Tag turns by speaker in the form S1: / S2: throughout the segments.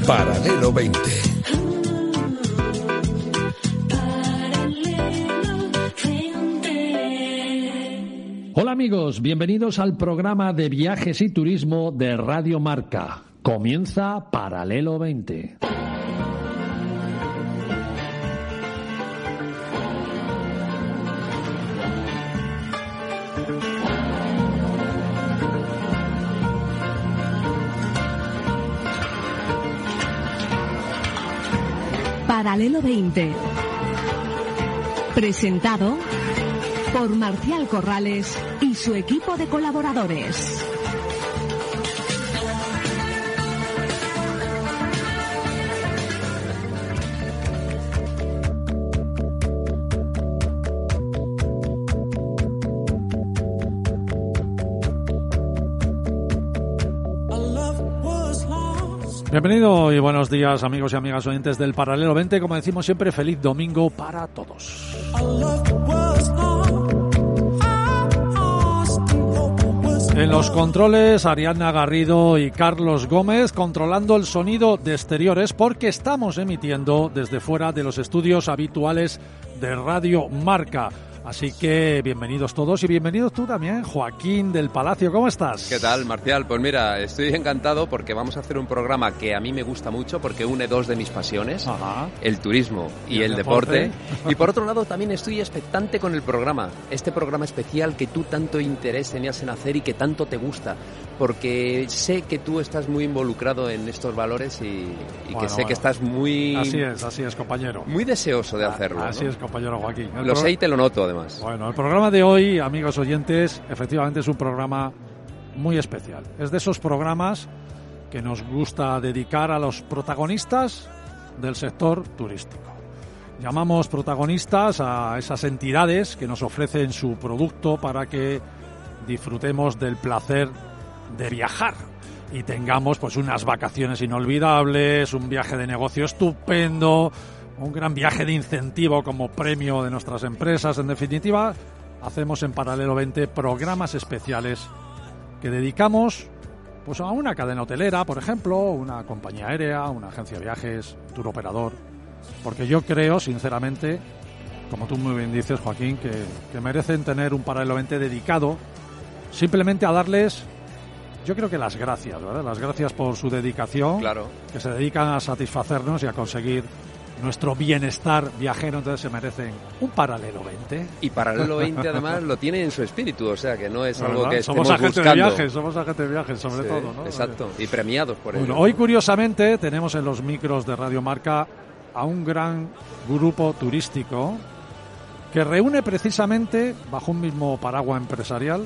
S1: Paralelo 20.
S2: Hola amigos, bienvenidos al programa de viajes y turismo de Radio Marca. Comienza Paralelo 20.
S3: Paralelo 20. Presentado por Marcial Corrales y su equipo de colaboradores.
S4: Bienvenido y buenos días amigos y amigas oyentes del Paralelo 20. Como decimos siempre, feliz domingo para todos. En los controles, Ariadna Garrido y Carlos Gómez controlando el sonido de exteriores porque estamos emitiendo desde fuera de los estudios habituales de Radio Marca. Así que bienvenidos todos y bienvenidos tú también, Joaquín del Palacio. ¿Cómo estás?
S5: ¿Qué tal, Marcial? Pues mira, estoy encantado porque vamos a hacer un programa que a mí me gusta mucho porque une dos de mis pasiones,
S4: Ajá.
S5: El turismo y el deporte. Y por otro lado también estoy expectante con el programa, este programa especial que tú tanto interés tenías en hacer y que tanto te gusta, porque sé que tú estás muy involucrado en estos valores y que sé que estás muy...
S4: Así es, compañero.
S5: Muy deseoso de hacerlo.
S4: Así
S5: ¿no?
S4: es, compañero Joaquín.
S5: Lo sé y te lo noto, además.
S4: Bueno, el programa de hoy, amigos oyentes, efectivamente es un programa muy especial. Es de esos programas que nos gusta dedicar a los protagonistas del sector turístico. Llamamos protagonistas a esas entidades que nos ofrecen su producto para que disfrutemos del placer de viajar y tengamos pues unas vacaciones inolvidables, un viaje de negocio estupendo, un gran viaje de incentivo como premio de nuestras empresas. En definitiva, hacemos en Paralelo 20 programas especiales que dedicamos pues a una cadena hotelera, por ejemplo, una compañía aérea, una agencia de viajes, tour operador. Porque yo creo, sinceramente, como tú muy bien dices, Joaquín, que merecen tener un Paralelo 20 dedicado simplemente a darles, yo creo que las gracias, ¿verdad? Las gracias por su dedicación,
S5: Claro.
S4: Que se dedican a satisfacernos y a conseguir nuestro bienestar viajero. Entonces se merecen un Paralelo 20.
S5: Y Paralelo 20 además lo tiene en su espíritu, o sea que no es algo
S4: ¿verdad?
S5: que estemos
S4: Somos agentes
S5: buscando.
S4: de viajes, somos agentes de viajes sobre
S5: Sí,
S4: todo, ¿no?
S5: Exacto, y premiados por ello.
S4: Bueno, hoy curiosamente tenemos en los micros de Radio Marca a un gran grupo turístico que reúne precisamente bajo un mismo paraguas empresarial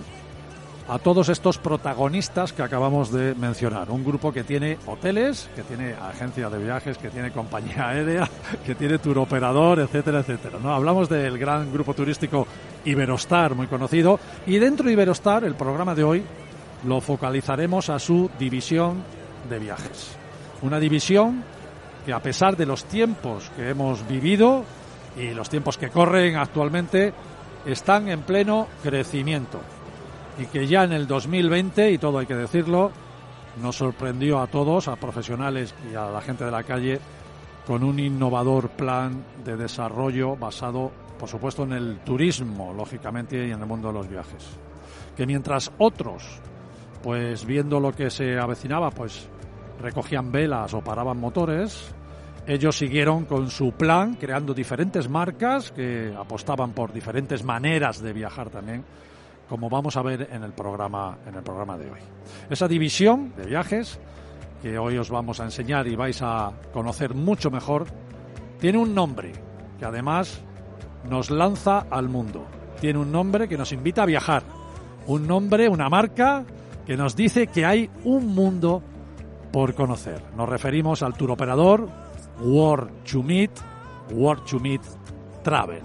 S4: a todos estos protagonistas que acabamos de mencionar. Un grupo que tiene hoteles, que tiene agencia de viajes, que tiene compañía aérea, que tiene tour operador, etcétera, etcétera, ¿no? Hablamos del gran grupo turístico Iberostar, muy conocido, y dentro de Iberostar el programa de hoy lo focalizaremos a su división de viajes. Una división que, a pesar de los tiempos que hemos vivido y los tiempos que corren actualmente, están en pleno crecimiento. Y que ya en el 2020, y todo hay que decirlo, nos sorprendió a todos, a profesionales y a la gente de la calle, con un innovador plan de desarrollo basado, por supuesto, en el turismo, lógicamente, y en el mundo de los viajes. Que mientras otros, pues viendo lo que se avecinaba, pues recogían velas o paraban motores, ellos siguieron con su plan, creando diferentes marcas que apostaban por diferentes maneras de viajar también, como vamos a ver en el programa de hoy. Esa división de viajes que hoy os vamos a enseñar y vais a conocer mucho mejor, tiene un nombre que además nos lanza al mundo. Tiene un nombre que nos invita a viajar. Un nombre, una marca que nos dice que hay un mundo por conocer. Nos referimos al tour operador World to Meet Travel.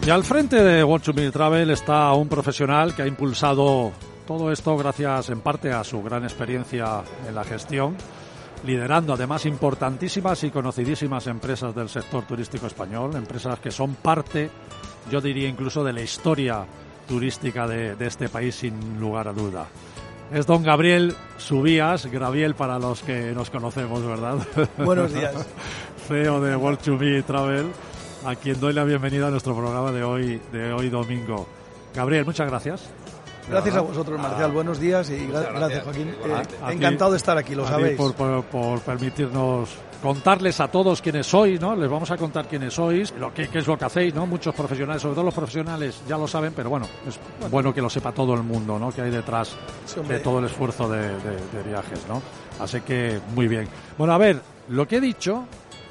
S4: Y al frente de World to Me Travel está un profesional que ha impulsado todo esto gracias en parte a su gran experiencia en la gestión, liderando además importantísimas y conocidísimas empresas del sector turístico español, empresas que son parte, yo diría incluso, de la historia turística de este país sin lugar a duda. Es don Gabriel Subías, Graviel para los que nos conocemos, ¿verdad?
S1: Buenos días.
S4: CEO de World to Me Travel, a quien doy la bienvenida a nuestro programa de hoy domingo. Gabriel, muchas gracias.
S1: Gracias a vosotros, Marcial. Buenos días y gracias, Joaquín. Encantado de estar aquí, lo sabéis.
S4: Por permitirnos contarles a todos quiénes sois, ¿no? Les vamos a contar quiénes sois, qué es lo que hacéis, ¿no? Muchos profesionales, sobre todo los profesionales, ya lo saben, pero bueno, es bueno que lo sepa todo el mundo, ¿no? Que hay detrás de todo el esfuerzo de viajes, ¿no? Así que, muy bien. Bueno, a ver, lo que he dicho,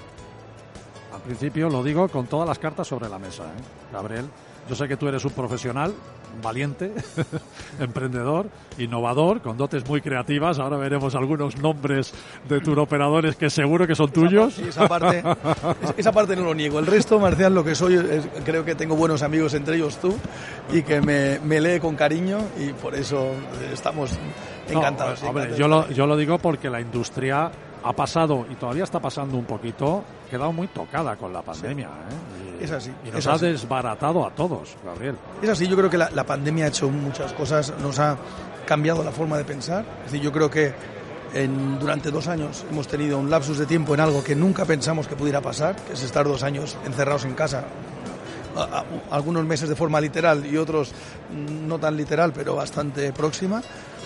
S4: al principio lo digo con todas las cartas sobre la mesa, Gabriel. Yo sé que tú eres un profesional valiente, emprendedor, innovador, con dotes muy creativas. Ahora veremos algunos nombres de turoperadores que seguro que son tuyos.
S1: Sí, esa parte no lo niego. El resto, Marcial, lo que soy, creo que tengo buenos amigos, entre ellos tú, y que me lee con cariño y por eso estamos encantados.
S4: Hombre, yo lo digo porque la industria ha pasado, y todavía está pasando un poquito, ha quedado muy tocada con la pandemia.
S1: Es así.
S4: Y nos ha desbaratado a todos, Gabriel.
S1: Es así, yo creo que la pandemia ha hecho muchas cosas, nos ha cambiado la forma de pensar. Es decir, yo creo que durante 2 años hemos tenido un lapsus de tiempo en algo que nunca pensamos que pudiera pasar, que es estar 2 años encerrados en casa. Algunos meses de forma literal y otros no tan literal, pero bastante próxima.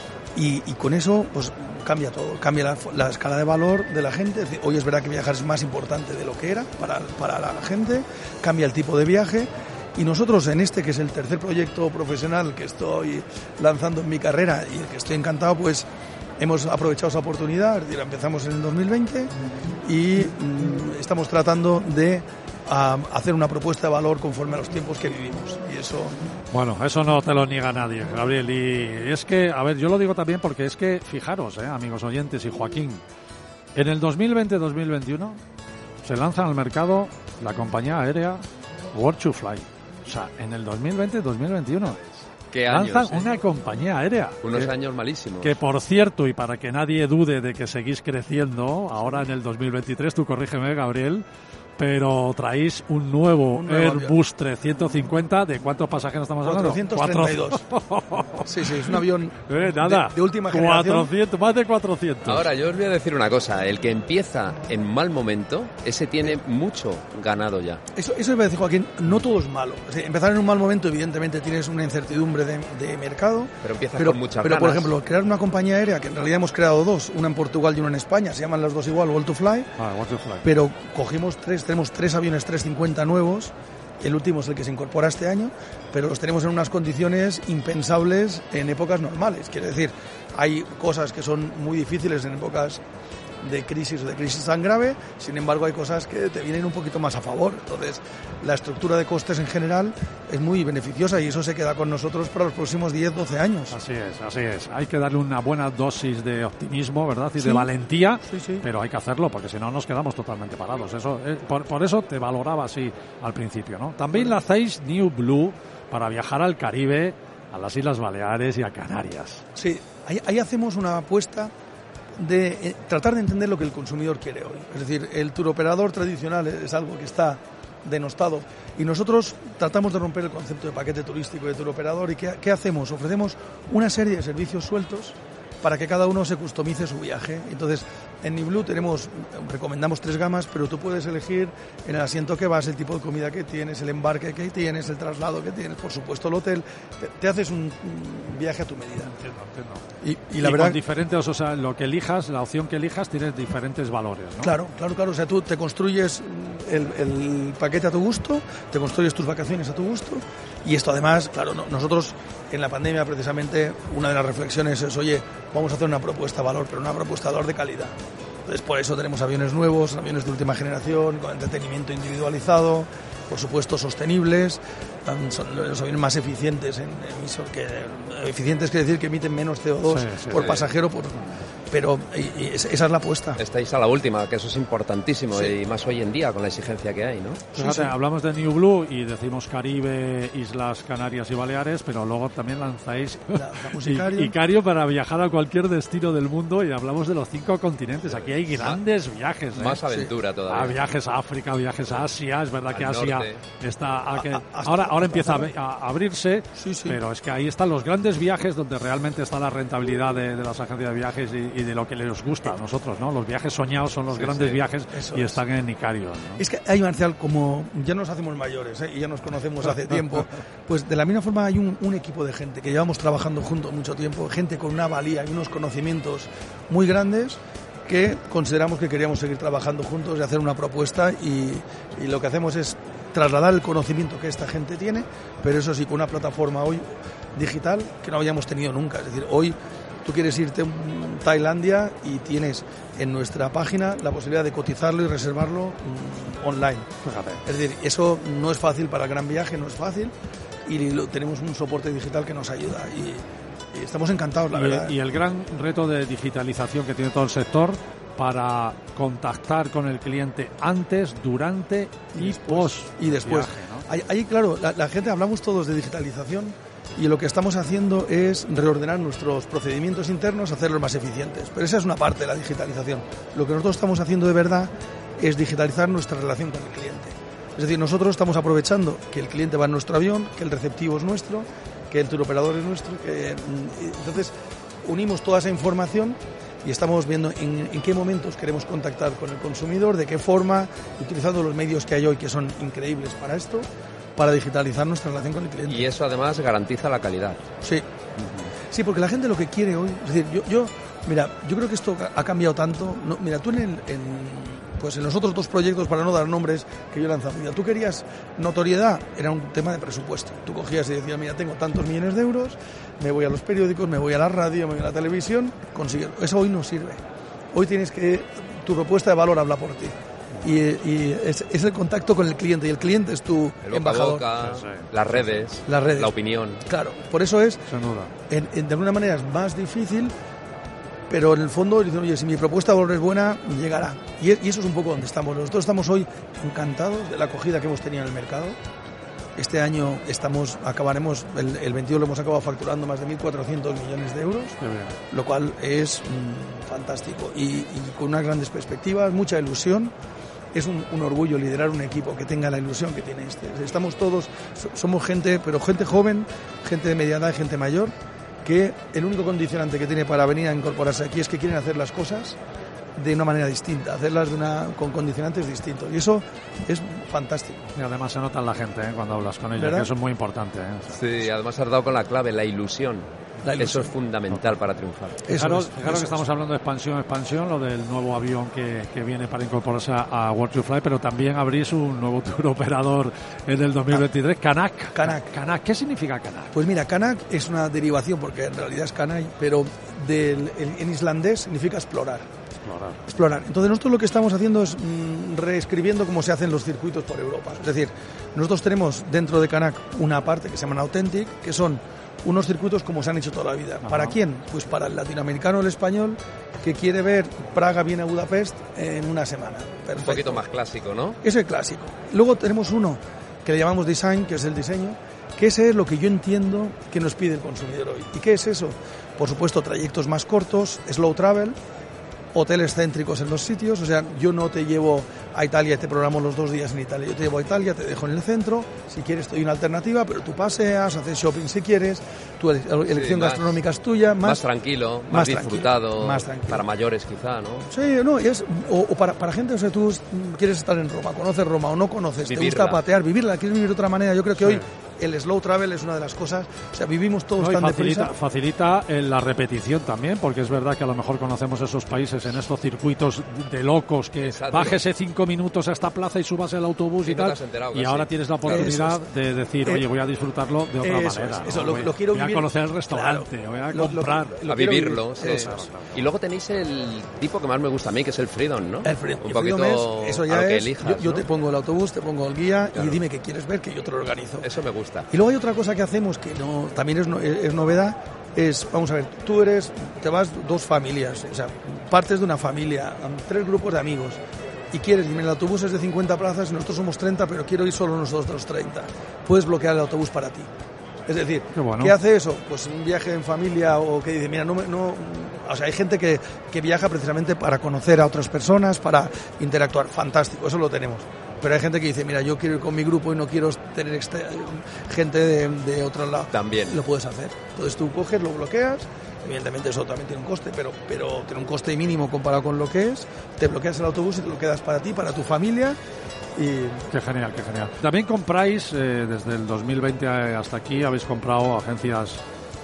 S1: Y con eso pues cambia todo, cambia la escala de valor de la gente. Es decir, hoy es verdad que viajar es más importante de lo que era para la gente, cambia el tipo de viaje y nosotros en que es el tercer proyecto profesional que estoy lanzando en mi carrera y el que estoy encantado, pues hemos aprovechado esa oportunidad. Es decir, empezamos en el 2020 y estamos tratando de hacer una propuesta de valor conforme a los tiempos que vivimos y eso...
S4: Bueno, eso no te lo niega nadie, Gabriel, y es que, a ver, yo lo digo también porque es que, fijaros, amigos oyentes y Joaquín, en el 2020-2021 se lanza al mercado la compañía aérea World to Fly, o sea, en el 2020-2021
S5: ¿Qué años,
S4: lanzan una compañía aérea.
S5: Unos años malísimos.
S4: Que, por cierto, y para que nadie dude de que seguís creciendo, ahora en el 2023, tú corrígeme, Gabriel, pero traéis un nuevo Airbus 350. ¿De cuántos pasajeros estamos hablando?
S1: 432. Sí, es un avión de última
S4: 400,
S1: generación.
S4: más de 400.
S5: Ahora, yo os voy a decir una cosa. El que empieza en mal momento, ese tiene mucho ganado ya.
S1: Eso iba a decir, Joaquín, no todo es malo. O sea, empezar en un mal momento, evidentemente, tienes una incertidumbre de mercado.
S5: Pero empiezas con muchas
S1: Pero,
S5: ganas.
S1: por ejemplo, crear una compañía aérea, que en realidad hemos creado 2, una en Portugal y una en España, se llaman las dos igual, World to Fly.
S4: World to Fly.
S1: Pero cogimos tenemos 3 aviones 350 nuevos, el último es el que se incorpora este año, pero los tenemos en unas condiciones impensables en épocas normales. Quiere decir, hay cosas que son muy difíciles en épocas de crisis o de crisis tan grave, sin embargo hay cosas que te vienen un poquito más a favor. Entonces, la estructura de costes en general es muy beneficiosa y eso se queda con nosotros para los próximos 10-12 años.
S4: Así es. Hay que darle una buena dosis de optimismo, ¿verdad? Y de valentía,
S1: sí.
S4: Pero hay que hacerlo porque si no nos quedamos totalmente parados. Eso, por eso te valoraba así al principio, ¿no? También la hacéis New Blue para viajar al Caribe, a las Islas Baleares y a Canarias.
S1: Sí, ahí hacemos una apuesta de tratar de entender lo que el consumidor quiere hoy. Es decir, el turoperador tradicional es algo que está denostado y nosotros tratamos de romper el concepto de paquete turístico de turoperador. ¿Y qué hacemos? Ofrecemos una serie de servicios sueltos para que cada uno se customice su viaje. Entonces, en New Blue recomendamos 3 gamas, pero tú puedes elegir en el asiento que vas, el tipo de comida que tienes, el embarque que tienes, el traslado que tienes, por supuesto el hotel. Te haces un viaje a tu medida.
S4: Entiendo.
S1: Y la verdad,
S4: con diferentes, o sea, lo que elijas, la opción que elijas, tienes diferentes valores, ¿no?
S1: Claro. O sea, tú te construyes el paquete a tu gusto, te construyes tus vacaciones a tu gusto. Y esto además, claro, nosotros en la pandemia precisamente una de las reflexiones es, oye, vamos a hacer una propuesta de valor, pero una propuesta de valor de calidad. Entonces por eso tenemos aviones nuevos, aviones de última generación, con entretenimiento individualizado, por supuesto sostenibles, son los aviones más eficientes eficientes quiere decir que emiten menos CO2 por pasajero pero esa es la apuesta.
S5: Estáis a la última, que eso es importantísimo,
S1: Sí.
S5: y más hoy en día con la exigencia que hay, ¿no?
S4: Fíjate, hablamos de New Blue y decimos Caribe, Islas Canarias y Baleares, pero luego también lanzáis
S1: Lanzamos Icario.
S4: Icario para viajar a cualquier destino del mundo, y hablamos de los 5 continentes. Aquí hay grandes viajes.
S5: Más aventura todavía.
S4: Viajes a África, viajes a Asia. Es verdad que
S5: Al
S4: Asia
S5: norte.
S4: está
S1: hasta
S4: ahora empieza
S1: Zara.
S4: a abrirse,
S1: Sí, sí.
S4: pero es que ahí están los grandes viajes donde realmente está la rentabilidad de las agencias de viajes y de lo que les gusta a nosotros, ¿no? Los viajes soñados son los grandes viajes
S1: Eso
S4: y
S1: es.
S4: están en Icario, ¿no?
S1: Es que hay, Marcial, como ya nos hacemos mayores y ya nos conocemos hace tiempo, pues de la misma forma hay un equipo de gente que llevamos trabajando juntos mucho tiempo, gente con una valía y unos conocimientos muy grandes que consideramos que queríamos seguir trabajando juntos y hacer una propuesta, y lo que hacemos es trasladar el conocimiento que esta gente tiene, pero eso sí, con una plataforma hoy digital que no habíamos tenido nunca. Es decir, hoy tú quieres irte a Tailandia y tienes en nuestra página la posibilidad de cotizarlo y reservarlo online.
S4: Fíjate.
S1: Es decir, eso no es fácil para el gran viaje, no es fácil, y tenemos un soporte digital que nos ayuda, y estamos encantados, la verdad.
S4: Y el gran reto de digitalización que tiene todo el sector para contactar con el cliente antes, durante y post
S1: Y después.
S4: viaje, ¿no?
S1: Ahí, claro, la gente, hablamos todos de digitalización, y lo que estamos haciendo es reordenar nuestros procedimientos internos, hacerlos más eficientes. Pero esa es una parte de la digitalización. Lo que nosotros estamos haciendo de verdad es digitalizar nuestra relación con el cliente. Es decir, nosotros estamos aprovechando que el cliente va en nuestro avión, que el receptivo es nuestro, que el turoperador es nuestro. Entonces, unimos toda esa información y estamos viendo en qué momentos queremos contactar con el consumidor, de qué forma, utilizando los medios que hay hoy, que son increíbles para esto, para digitalizar nuestra relación con el cliente.
S5: Y eso además garantiza la calidad.
S1: Sí. Sí, porque la gente lo que quiere hoy, es decir, yo creo que esto ha cambiado tanto. No, mira, tú en los otros 2 proyectos, para no dar nombres, que yo he lanzado, mira, tú querías notoriedad, era un tema de presupuesto. Tú cogías y decías, mira, tengo tantos millones de euros, me voy a los periódicos, me voy a la radio, me voy a la televisión, consigo. Eso hoy no sirve. Hoy tienes que, tu propuesta de valor habla por ti. Y es el contacto con el cliente, y el cliente es tu
S5: El boca
S1: embajador.
S5: a boca,
S4: Sí.
S5: las redes, la opinión.
S1: Claro, por eso es,
S4: Sin duda.
S1: de alguna manera es más difícil, pero en el fondo dicen, oye, si mi propuesta de valor es buena, llegará. Y eso es un poco donde estamos. Nosotros estamos hoy encantados de la acogida que hemos tenido en el mercado. Este año acabaremos, el 22 lo hemos acabado facturando más de 1.400 millones de euros,
S4: Qué bien.
S1: lo cual es fantástico. Y con unas grandes perspectivas, mucha ilusión. Es un orgullo liderar un equipo que tenga la ilusión que tiene este. Estamos todos, somos gente, pero gente joven, gente de media edad y gente mayor, que el único condicionante que tiene para venir a incorporarse aquí es que quieren hacer las cosas de una manera distinta, hacerlas con condicionantes distintos. Y eso es fantástico.
S4: Y además se nota en la gente cuando hablas con ella,
S1: ¿Verdad?
S4: que eso es muy importante.
S5: Sí, además has dado con la clave, la ilusión.
S1: La ilusión.
S5: Eso es fundamental para triunfar.
S4: Fijaros
S1: Eso
S4: que estamos hablando de expansión, lo del nuevo avión que viene para incorporarse a World to Fly, pero también abrís un nuevo tour operador en el 2023, Kanak.
S1: Kanak.
S4: ¿Qué significa Kanak?
S1: Pues mira, Kanak es una derivación, porque en realidad es Kanai, pero en islandés significa explorar. Explorar. Entonces nosotros lo que estamos haciendo es reescribiendo cómo se hacen los circuitos por Europa. Es decir, nosotros tenemos dentro de Kanak una parte que se llama Authentic, que son unos circuitos como se han hecho toda la vida.
S4: Ajá.
S1: ¿Para quién? Pues para el latinoamericano o el español que quiere ver Praga, Viena, Budapest en una semana. Perfecto.
S5: Un poquito más clásico, ¿no?
S1: Es el clásico. Luego tenemos uno que le llamamos design, que es el diseño, que ese es lo que yo entiendo que nos pide el consumidor hoy. ¿Y qué es eso? Por supuesto, trayectos más cortos, slow travel, hoteles céntricos en los sitios. O sea, yo no te llevo a Italia y te programo los 2 días en Italia. Yo te llevo a Italia, te dejo en el centro. Si quieres, te doy una alternativa, pero tú paseas, haces shopping si quieres. Tu elección
S5: más-
S1: gastronómica es tuya.
S5: Más tranquilo, más
S1: más tranquilo,
S5: disfrutado.
S1: más tranquilo.
S5: Para mayores quizá, ¿no?
S1: Sí, no, o para gente, o sea, tú quieres estar en Roma, conoces Roma o no conoces, te
S5: Vivirla.
S1: gusta patear, vivirla, quieres vivir de otra manera. Yo creo que hoy el slow travel es una de las cosas, o sea, vivimos todos
S4: No, y
S1: tan deprisa.
S4: facilita la repetición también, porque es verdad que a lo mejor conocemos esos países en estos circuitos de locos que
S5: Exacto.
S4: bájese 5 minutos a esta plaza y subas el autobús
S5: Y
S4: y
S5: no te
S4: tal,
S5: has enterado
S4: y
S5: casi.
S4: ahora tienes la oportunidad de decir, oye, voy a disfrutarlo de otra
S1: Eso
S4: manera.
S1: es,
S4: ¿no?
S1: eso, lo quiero
S4: voy
S1: vivir.
S4: a conocer el restaurante,
S1: Claro.
S4: voy a
S1: Lo-
S4: comprar.
S1: lo
S5: A
S1: quiero
S5: vivirlo,
S1: vivir.
S5: sí.
S1: Eso es.
S5: Y luego tenéis el tipo que más me gusta a mí, que es el Freedom, ¿no?
S1: El Freedom.
S5: Un
S1: El
S5: poquito
S1: Freedom es, eso
S5: a
S1: ya
S5: lo que
S1: es,
S5: elijas,
S1: yo
S5: ¿no?
S1: te pongo el autobús, te pongo el guía
S5: Claro.
S1: y dime qué quieres ver, que yo te lo organizo.
S5: Eso me gusta.
S1: Y luego hay otra cosa que hacemos que no, también es novedad, vamos a ver, te vas 2 familias, o sea, partes de una familia, 3 grupos de amigos, y quieres, el autobús es de 50 plazas, nosotros somos 30, pero quiero ir solo nosotros de los 30. Puedes bloquear el autobús para ti. Es decir, ¿qué hace eso? Pues un viaje en familia, o que dice, mira, o sea, hay gente que viaja precisamente para conocer a otras personas, para interactuar. Fantástico, eso lo tenemos. Pero hay gente que dice, mira, yo quiero ir con mi grupo y no quiero tener gente de otro lado.
S5: También.
S1: Lo puedes hacer. Entonces tú coges, lo bloqueas. Evidentemente eso también tiene un coste, pero tiene un coste mínimo comparado con lo que es. Te bloqueas el autobús y te lo quedas para ti, para tu familia. Y...
S4: Qué genial, qué genial. También compráis, desde el 2020 hasta aquí, habéis comprado agencias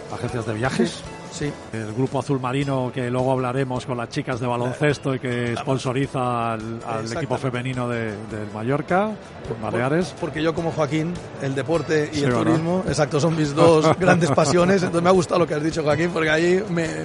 S4: de viajes.
S1: Sí.
S4: El grupo Azul Marino, que luego hablaremos con las chicas de baloncesto y que sponsoriza al equipo femenino del Mallorca, Baleares.
S1: Porque yo, como Joaquín, el deporte y el turismo, exacto, son mis 2 grandes pasiones. Entonces me ha gustado lo que has dicho, Joaquín, porque ahí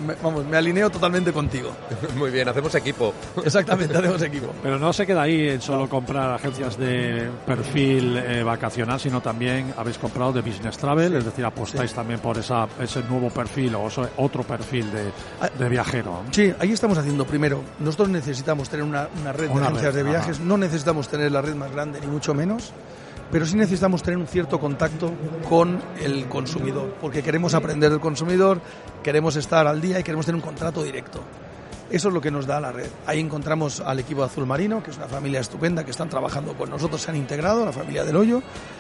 S1: me alineo totalmente contigo.
S5: Muy bien, hacemos equipo.
S1: Exactamente, hacemos equipo.
S4: Pero no se queda ahí en solo comprar agencias de perfil vacacional, sino también habéis comprado de Business Travel, es decir, apostáis también por ese nuevo perfil o otro perfil de viajero.
S1: Sí, ahí estamos haciendo. Primero, nosotros necesitamos tener una red de agencias de viajes. No necesitamos tener la red más grande, ni mucho menos, pero sí necesitamos tener un cierto contacto con el consumidor, porque queremos aprender del consumidor, queremos estar al día y queremos tener un contrato directo. Eso es lo que nos da la red. Ahí encontramos al equipo de Azul Marino, que es una familia estupenda, que están trabajando con nosotros, se han integrado, la familia del Hoyo,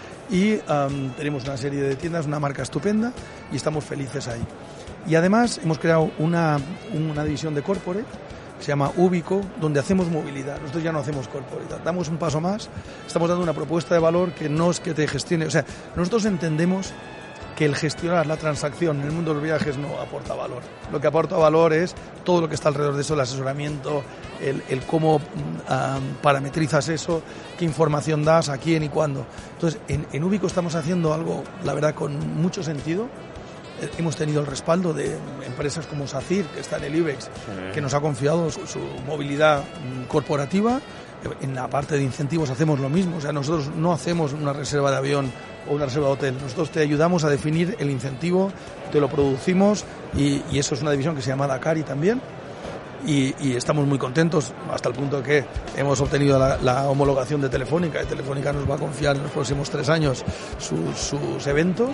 S1: y tenemos una serie de tiendas, una marca estupenda, y estamos felices ahí. Y además hemos creado una división de corporate, se llama Ubico, donde hacemos movilidad. Nosotros ya no hacemos corporate, damos un paso más, estamos dando una propuesta de valor que no es que te gestione. O sea, nosotros entendemos que el gestionar la transacción en el mundo de los viajes no aporta valor. Lo que aporta valor es todo lo que está alrededor de eso, el asesoramiento, el cómo parametrizas eso, qué información das, a quién y cuándo. Entonces, en Ubico estamos haciendo algo, la verdad, con mucho sentido. Hemos tenido el respaldo de empresas como SACIR, que está en el IBEX, que nos ha confiado su movilidad corporativa. En la parte de incentivos hacemos lo mismo. O sea, nosotros no hacemos una reserva de avión o una reserva de hotel. Nosotros te ayudamos a definir el incentivo, te lo producimos y eso es una división que se llama Dakari también. Y estamos muy contentos hasta el punto que hemos obtenido la homologación de Telefónica. Y Telefónica nos va a confiar en los próximos 3 años sus eventos.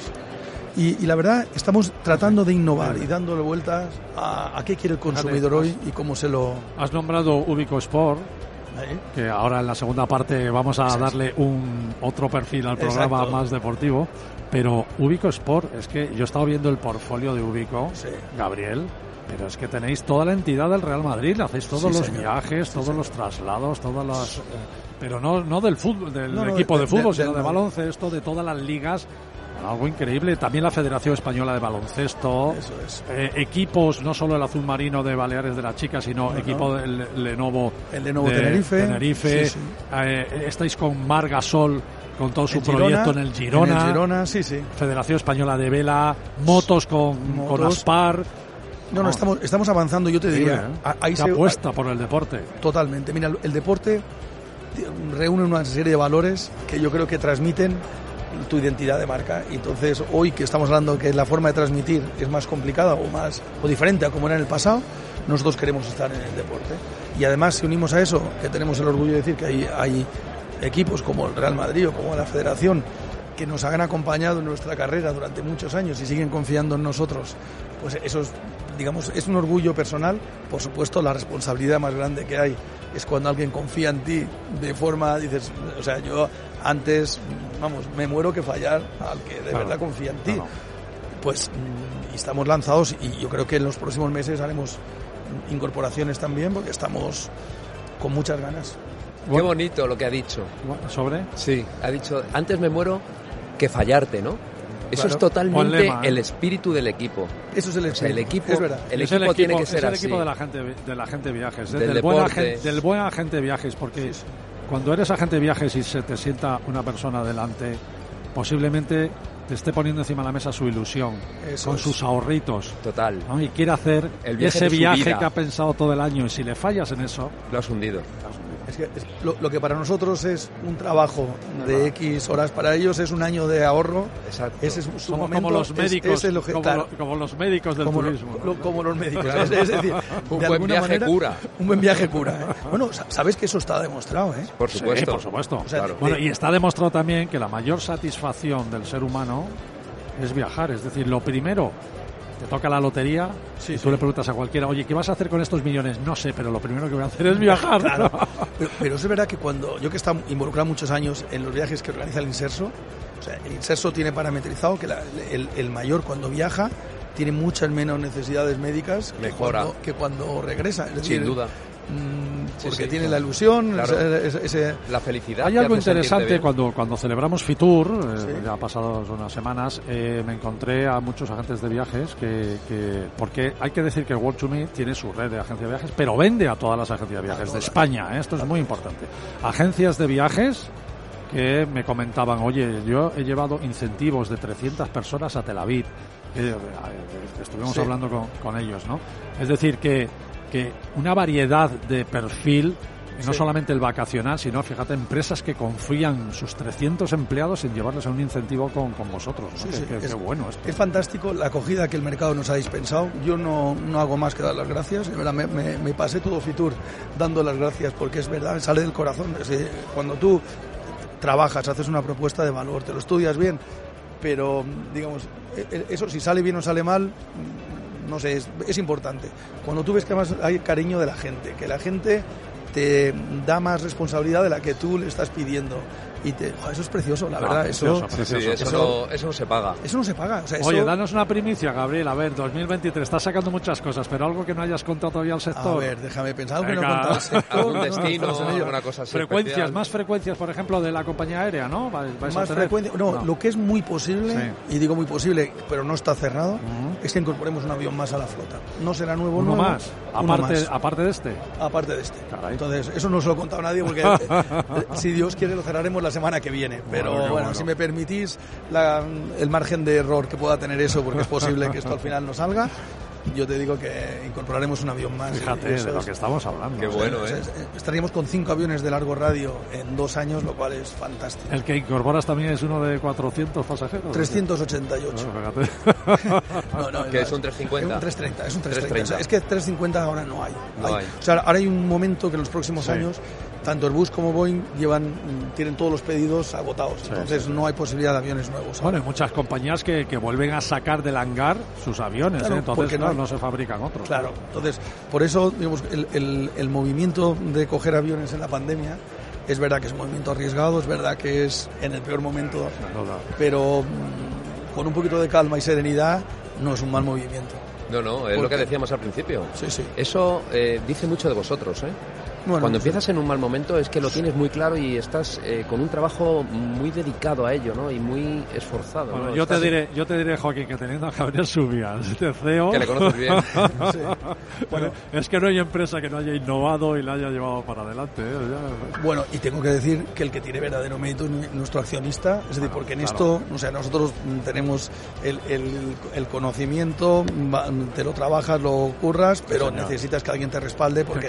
S1: Y la verdad, estamos tratando de innovar y dándole vueltas a qué quiere el consumidor hoy y cómo se lo...
S4: Has nombrado Ubico Sport, que ahora en la segunda parte vamos a darle otro perfil al programa más deportivo, pero Ubico Sport, es que yo he estado viendo el portfolio de Ubico, Gabriel, pero es que tenéis toda la entidad del Real Madrid, hacéis todos los viajes, todos los traslados, todas las... pero no del fútbol, del equipo de fútbol, sino de baloncesto, de todas las ligas. Algo increíble. También la Federación Española de Baloncesto.
S1: Eso es.
S4: Equipos, no solo el Azul Marino de Baleares de las chicas, sino equipo del Lenovo.
S1: El Lenovo Tenerife.
S4: Sí. Estáis con Marc Gasol, con todo su proyecto en el Girona.
S1: En el Girona, sí.
S4: Federación Española de Vela, motos con Aspar.
S1: No, estamos avanzando, yo te diría.
S4: Ahí se apuesta por el deporte.
S1: Totalmente. Mira, el deporte reúne una serie de valores que yo creo que transmiten tu identidad de marca. Y entonces, hoy que estamos hablando que la forma de transmitir es más complicada o diferente a como era en el pasado, nosotros queremos estar en el deporte. Y además, si unimos a eso, que tenemos el orgullo de decir que hay equipos como el Real Madrid o como la Federación que nos han acompañado en nuestra carrera durante muchos años y siguen confiando en nosotros, pues eso es un orgullo personal. Por supuesto, la responsabilidad más grande que hay es cuando alguien confía en ti de forma, dices, o sea, yo antes, me muero que fallar al que de verdad confía en ti. Pues y estamos lanzados y yo creo que en los próximos meses haremos incorporaciones también porque estamos con muchas ganas.
S5: Qué bonito lo que ha dicho.
S4: ¿Sobre?
S5: Sí, ha dicho, antes me muero que fallarte, ¿no? Eso es totalmente el espíritu del equipo.
S1: Eso es el espíritu.
S5: O sea, el equipo,
S1: es verdad.
S5: El equipo tiene que ser así.
S4: Es el equipo de la gente de viajes,
S5: del
S4: buen agente de viajes, porque cuando eres agente de viajes y se te sienta una persona delante, posiblemente te esté poniendo encima de la mesa su ilusión, con sus ahorritos.
S5: Total.
S4: ¿no? Y quiere hacer ese viaje que ha pensado todo el año, y si le fallas en eso...
S5: Lo has hundido.
S1: Es que lo que para nosotros es un trabajo de X horas, para ellos es un año de ahorro.
S5: Exacto.
S1: Ese es su
S4: Somos
S1: momento,
S4: como los médicos, como los médicos del turismo.
S1: Como los médicos. Es decir,
S5: un
S1: de
S5: buen
S1: alguna
S5: viaje
S1: manera,
S5: cura.
S1: Un buen viaje cura. Bueno, sabes que eso está demostrado, ¿eh?
S5: Por supuesto.
S4: Sí, por supuesto.
S1: O sea,
S5: claro.
S4: Bueno, y está demostrado también que la mayor satisfacción del ser humano es viajar. Es decir, lo primero, te toca la lotería y tú le preguntas a cualquiera, oye, ¿qué vas a hacer con estos millones? No sé, pero lo primero que voy a hacer es viajar.
S1: Claro. Pero es verdad que yo que he estado involucrado muchos años en los viajes que organiza el Inserso, o sea, el Inserso tiene parametrizado que el mayor cuando viaja tiene muchas menos necesidades médicas que cuando regresa. Es decir,
S5: sin duda.
S1: Porque tiene la ilusión,
S5: claro.
S1: ese
S5: La felicidad.
S4: Hay algo interesante cuando celebramos Fitur, ya pasadas unas semanas, me encontré a muchos agentes de viajes porque hay que decir que World to Me tiene su red de agencias de viajes, pero vende a todas las agencias de viajes de España, esto es muy importante. Agencias de viajes que me comentaban, oye, yo he llevado incentivos de 300 personas a Tel Aviv, estuvimos hablando con ellos, ¿no? Es decir, que una variedad de perfil, y no solamente el vacacional, sino, fíjate, empresas que confían sus 300 empleados en llevarles a un incentivo con vosotros, ¿no? Qué bueno esto.
S1: Es fantástico la acogida que el mercado nos ha dispensado. Yo no hago más que dar las gracias. De verdad, me pasé todo Fitur dando las gracias porque es verdad, sale del corazón. Es decir, cuando tú trabajas, haces una propuesta de valor, te lo estudias bien, pero, digamos, eso si sale bien o sale mal, no sé, es importante. Cuando tú ves que además hay cariño de la gente, que la gente te da más responsabilidad de la que tú le estás pidiendo. Y eso es precioso, la verdad.
S5: Eso no se paga.
S1: Eso no se paga. O sea,
S4: Oye, danos una primicia, Gabriel. A ver, 2023, estás sacando muchas cosas, pero algo que no hayas contado todavía al sector.
S1: A ver, déjame pensar. Algo que no he contado al sector.
S5: Algún destino, alguna cosa así.
S4: Más frecuencias, por ejemplo, de la compañía aérea, ¿no?
S1: Más frecuencias. No, lo que es muy posible, y digo muy posible, pero no está cerrado, es que incorporemos un avión más a la flota. No será nuevo.
S4: Uno más. Aparte de este.
S1: Aparte de este.
S4: Caray.
S1: Entonces, eso no se lo he contado a nadie porque si Dios quiere lo cerraremos la semana que viene. Pero bueno, si me permitís el margen de error que pueda tener eso, porque es posible que esto al final no salga, yo te digo que incorporaremos un avión más.
S4: Fíjate de lo que estamos hablando.
S5: Qué bueno,
S1: estaríamos con 5 aviones de largo radio en 2 años, lo cual es fantástico.
S4: El que incorporas también es uno de 400 pasajeros.
S1: 388.
S5: No, ¿qué es un 350?
S1: Es un 330. O sea, es que 350 ahora no hay. O sea, ahora hay un momento que en los próximos años tanto Airbus como Boeing tienen todos los pedidos agotados. Entonces no hay posibilidad de aviones nuevos.
S4: Bueno, hay muchas compañías que vuelven a sacar del hangar sus aviones,
S1: claro,
S4: entonces no se fabrican otros.
S1: Claro, entonces por eso digamos, el movimiento de coger aviones en la pandemia es verdad que es un movimiento arriesgado, es verdad que es en el peor momento, pero con un poquito de calma y serenidad no es un mal movimiento.
S5: No, es lo que decíamos al principio.
S1: Sí.
S5: Eso dice mucho de vosotros, ¿eh? Bueno, cuando empiezas en un mal momento es que lo tienes muy claro y estás con un trabajo muy dedicado a ello, ¿no? Y muy esforzado.
S4: Bueno,
S5: ¿no?
S4: yo te diré, Joaquín, que teniendo a Gabriel Subias de CEO...
S5: Que le conoces bien.
S4: Bueno, es que no hay empresa que no haya innovado y la haya llevado para adelante.
S1: Bueno, y tengo que decir que el que tiene verdadero mérito es nuestro accionista, es decir, porque en esto, o sea, nosotros tenemos el conocimiento, te lo trabajas, lo curras, pero necesitas que alguien te respalde porque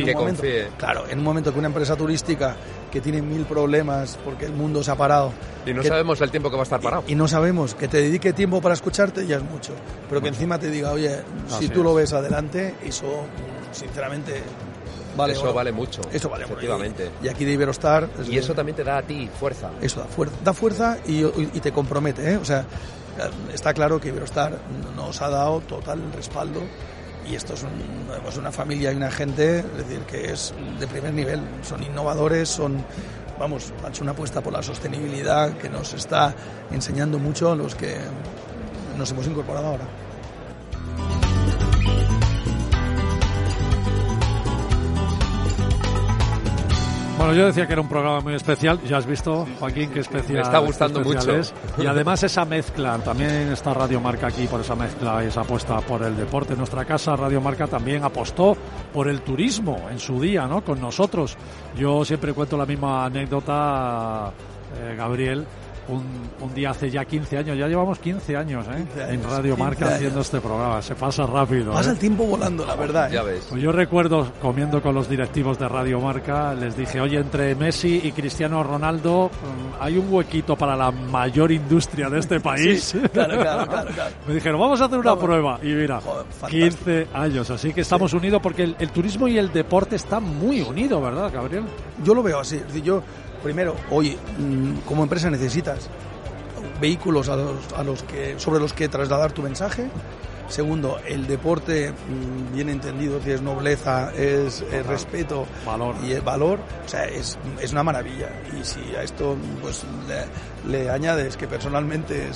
S1: en un momento que una empresa turística que tiene 1000 problemas porque el mundo se ha parado
S5: y no sabemos el tiempo que va a estar parado
S1: y no sabemos, que te dedique tiempo para escucharte ya es mucho, pero que encima te diga, oye, si tú lo ves adelante, eso sinceramente vale
S5: mucho.
S1: Eso vale
S5: efectivamente.
S1: Y aquí de Iberostar
S5: y eso también te da a ti fuerza.
S1: Eso da fuerza y te compromete, ¿eh? O sea, está claro que Iberostar nos ha dado total respaldo. Y esto es una familia y una gente, es decir, que es de primer nivel. Son innovadores, han hecho una apuesta por la sostenibilidad que nos está enseñando mucho a los que nos hemos incorporado ahora.
S4: Bueno, yo decía que era un programa muy especial. Ya has visto, Joaquín, qué especial.
S5: Me está gustando mucho.
S4: Y además esa mezcla, también está Radio Marca aquí por esa mezcla y esa apuesta por el deporte. En nuestra casa, Radio Marca también apostó por el turismo en su día, ¿no? Con nosotros. Yo siempre cuento la misma anécdota, Gabriel, un día hace ya 15 años, ya llevamos 15 años,
S1: 15 años
S4: en Radio Marca haciendo este programa, se pasa rápido.
S1: Pasa el tiempo volando, la verdad.
S5: Ya ves.
S4: Pues yo recuerdo comiendo con los directivos de Radio Marca, les dije, oye, entre Messi y Cristiano Ronaldo hay un huequito para la mayor industria de este país.
S1: Sí, claro.
S4: Me dijeron, vamos a hacer una prueba. Y mira,
S1: Joder, fantástico.
S4: 15 años, así que estamos unidos porque el turismo y el deporte están muy unidos, ¿verdad, Gabriel?
S1: Yo lo veo así. Es decir, yo, primero, hoy, como empresa necesitas vehículos sobre los que trasladar tu mensaje. Segundo, el deporte, bien entendido, es nobleza, es respeto,
S4: valor.
S1: Y el valor, o sea, es una maravilla. Y si a esto pues le añades que personalmente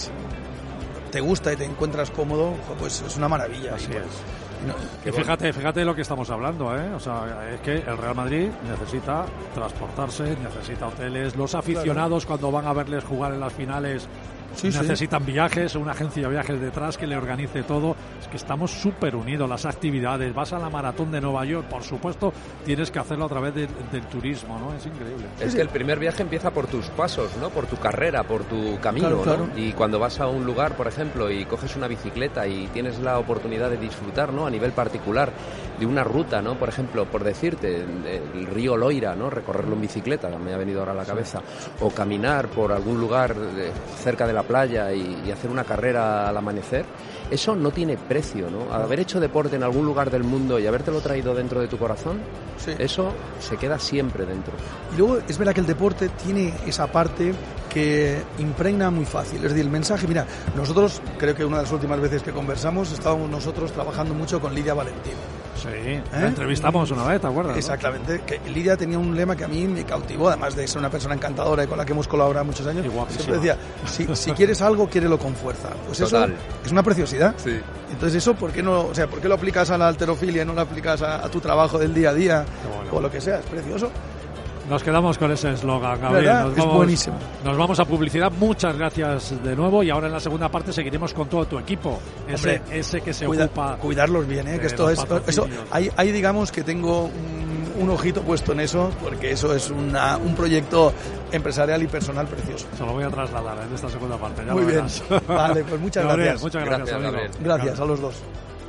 S1: te gusta y te encuentras cómodo, pues es una maravilla.
S4: Así
S1: pues,
S4: es. Y fíjate lo que estamos hablando, ¿eh? O sea, es que el Real Madrid necesita transportarse, necesita hoteles, los aficionados cuando van a verles jugar en las finales necesitan viajes, una agencia de viajes detrás que le organice todo. Es que estamos súper unidos, las actividades, vas a la maratón de Nueva York, por supuesto tienes que hacerlo a través del turismo, ¿no? Es increíble.
S5: Es que el primer viaje empieza por tus pasos, ¿no? Por tu carrera, por tu camino,
S1: claro.
S5: ¿no? Y cuando vas a un lugar, por ejemplo, y coges una bicicleta y tienes la oportunidad de disfrutar, ¿no? A nivel particular de una ruta, ¿no? Por ejemplo, por decirte, el río Loira, ¿no? Recorrerlo en bicicleta, me ha venido ahora a la cabeza, o caminar por algún lugar cerca de la playa y hacer una carrera al amanecer, eso no tiene precio, ¿no? Al haber hecho deporte en algún lugar del mundo y habértelo traído dentro de tu corazón, eso se queda siempre dentro.
S1: Y luego es verdad que el deporte tiene esa parte que impregna muy fácil. Es decir, el mensaje, mira, nosotros, creo que una de las últimas veces que conversamos, estábamos nosotros trabajando mucho con Lidia Valentín.
S4: Sí, la entrevistamos una vez, ¿te acuerdas?
S1: Exactamente, ¿no? Que Lidia tenía un lema que a mí me cautivó, además de ser una persona encantadora y con la que hemos colaborado muchos años. Siempre decía, si quieres algo, quiérelo con fuerza. Pues total. Eso es una preciosidad. Sí. Entonces eso, ¿por qué lo aplicas a la halterofilia y no lo aplicas a tu trabajo del día a día? Bueno. O lo que sea, es precioso.
S4: Nos quedamos con ese eslogan, Gabriel.
S1: Es buenísimo.
S4: Nos vamos a publicidad. Muchas gracias de nuevo. Y ahora en la segunda parte seguiremos con todo tu equipo. Ese que se ocupa.
S1: Cuidarlos bien, que esto es. Eso, ahí digamos que tengo un ojito puesto en eso, porque eso es un proyecto empresarial y personal precioso.
S4: Se lo voy a trasladar en esta segunda parte. Ya
S1: muy bien. Vale, pues muchas gracias.
S4: Muchas gracias, amigo.
S1: Gracias a los dos.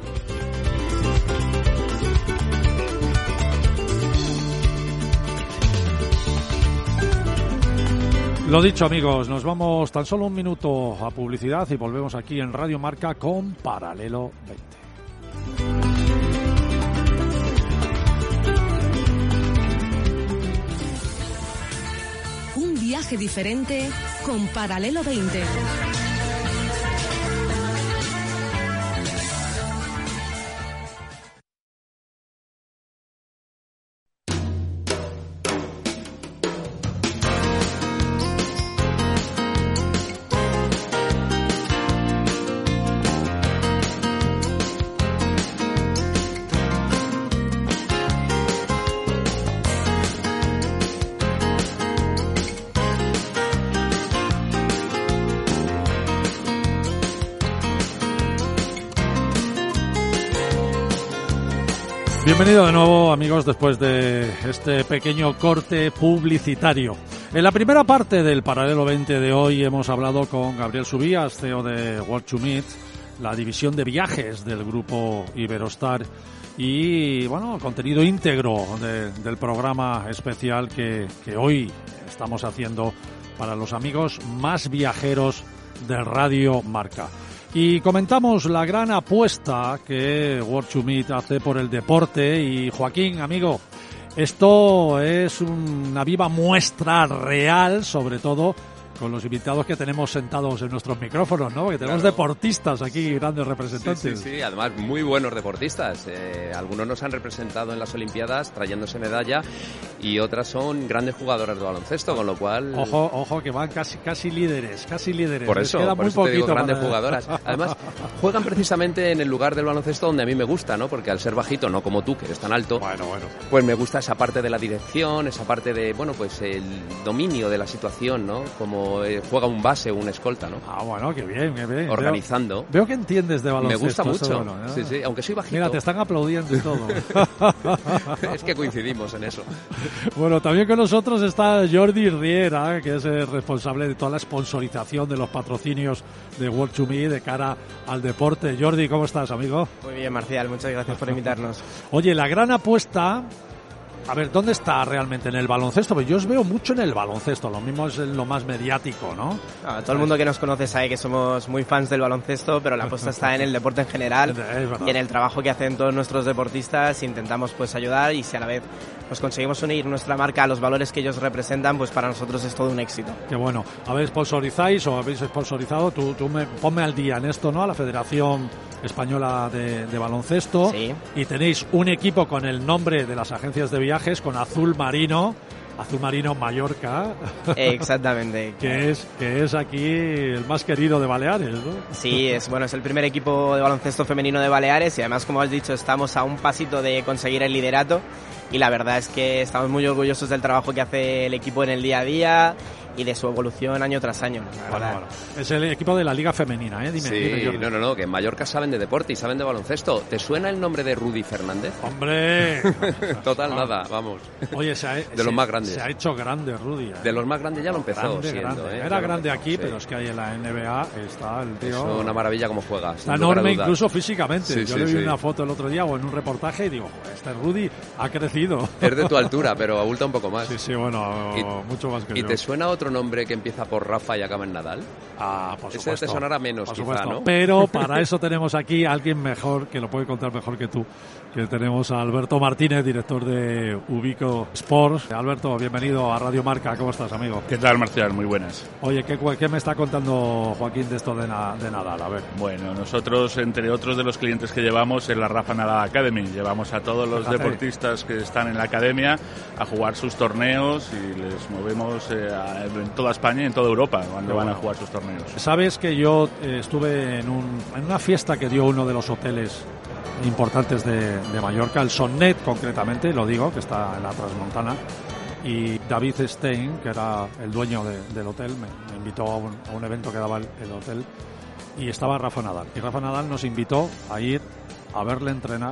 S4: Lo dicho, amigos, nos vamos tan solo un minuto a publicidad y volvemos aquí en Radio Marca con Paralelo 20.
S3: Un viaje diferente con Paralelo 20.
S4: Bienvenido de nuevo, amigos, después de este pequeño corte publicitario. En la primera parte del Paralelo 20 de hoy hemos hablado con Gabriel Subías, CEO de World to Meet, la división de viajes del grupo Iberostar, y bueno, contenido íntegro del programa especial que hoy estamos haciendo para los amigos más viajeros de Radio Marca. Y comentamos la gran apuesta que World to Meet hace por el deporte. Y Joaquín, amigo, esto es una viva muestra real, sobre todo con los invitados que tenemos sentados en nuestros micrófonos, ¿no? Porque tenemos deportistas aquí, grandes representantes.
S5: Sí, además muy buenos deportistas. Algunos nos han representado en las Olimpiadas trayéndose medalla y otras son grandes jugadoras de baloncesto, con lo cual...
S4: Ojo, que van casi líderes.
S5: Por eso te digo grandes jugadoras. Además, juegan precisamente en el lugar del baloncesto donde a mí me gusta, ¿no? Porque al ser bajito, no como tú, que eres tan alto,
S4: bueno.
S5: Pues me gusta esa parte de la dirección, esa parte de, bueno, pues el dominio de la situación, ¿no? Como como juega un base o un escolta, ¿no?
S4: Ah, bueno, qué bien, qué bien.
S5: Organizando.
S4: Veo que entiendes de baloncesto.
S5: Me gusta mucho.
S4: Bueno, ¿no?
S5: Sí, sí, aunque soy bajito.
S4: Mira, te están aplaudiendo y todo.
S5: Es que coincidimos en eso.
S4: Bueno, también con nosotros está Jordi Riera, que es el responsable de toda la sponsorización de los patrocinios de World to Me de cara al deporte. Jordi, ¿cómo estás, amigo?
S6: Muy bien, Marcial, muchas gracias por invitarnos.
S4: Oye, la gran apuesta... A ver, ¿dónde está realmente? ¿En el baloncesto? Pues yo os veo mucho en el baloncesto, lo mismo es lo más mediático, ¿no?
S6: Todo el mundo que nos conoce sabe que somos muy fans del baloncesto, pero la apuesta está en el deporte en general y en el trabajo que hacen todos nuestros deportistas. Intentamos pues ayudar y si a la vez pues conseguimos unir nuestra marca a los valores que ellos representan, pues para nosotros es todo un éxito.
S4: Qué bueno. ¿Habéis sponsorizado? Ponme al día en esto, ¿no? A la Federación Española de Baloncesto.
S6: Sí.
S4: Y tenéis un equipo con el nombre de las agencias de viajes, con Azul Marino Mallorca.
S6: Exactamente.
S4: que es aquí el más querido de Baleares, ¿no?
S6: Sí, es el primer equipo de baloncesto femenino de Baleares y además, como has dicho, estamos a un pasito de conseguir el liderato y la verdad es que estamos muy orgullosos del trabajo que hace el equipo en el día a día y de su evolución año tras año.
S4: Bueno. Es el equipo de la Liga Femenina, ¿eh?
S5: Dime, no, que en Mallorca saben de deporte y saben de baloncesto. ¿Te suena el nombre de Rudy Fernández?
S4: ¡Hombre!
S5: Total, nada, vamos.
S4: Oye,
S5: de los más grandes.
S4: Se ha hecho grande Rudy.
S5: De los más grandes ya lo empezó siendo.
S4: Era grande aquí, pero es que ahí en la NBA está el tío...
S5: Es una maravilla como juega.
S4: Está enorme incluso físicamente. Yo le vi una
S5: sí.
S4: foto el otro día o en un reportaje y digo, este Rudy ha crecido.
S5: Es de tu altura, pero abulta un poco más.
S4: Sí, bueno, mucho más que yo.
S5: ¿Y te suena otro nombre que empieza por Rafa y acaba en Nadal?
S4: Ah, por supuesto.
S5: Ese te sonará menos, quizá, ¿no?
S4: Pero para eso tenemos aquí a alguien mejor, que lo puede contar mejor que tú, que tenemos a Alberto Martínez, director de Ubico Sports. Alberto, bienvenido a Radio Marca. ¿Cómo estás, amigo?
S7: ¿Qué tal, Marcial? Muy buenas.
S4: Oye, ¿qué me está contando Joaquín de esto de Nadal? A ver.
S7: Bueno, nosotros, entre otros de los clientes que llevamos, es la Rafa Nadal Academy. Llevamos a todos los deportistas que están en la academia a jugar sus torneos y les movemos en toda España y en toda Europa cuando van a jugar sus torneos.
S4: Sabes que yo estuve en una fiesta que dio uno de los hoteles importantes de Mallorca, el Sonnet concretamente, lo digo, que está en la Transmontana, y David Stein, que era el dueño del hotel, me invitó a un evento que daba el hotel, y estaba Rafa Nadal. Y Rafa Nadal nos invitó a ir a verle entrenar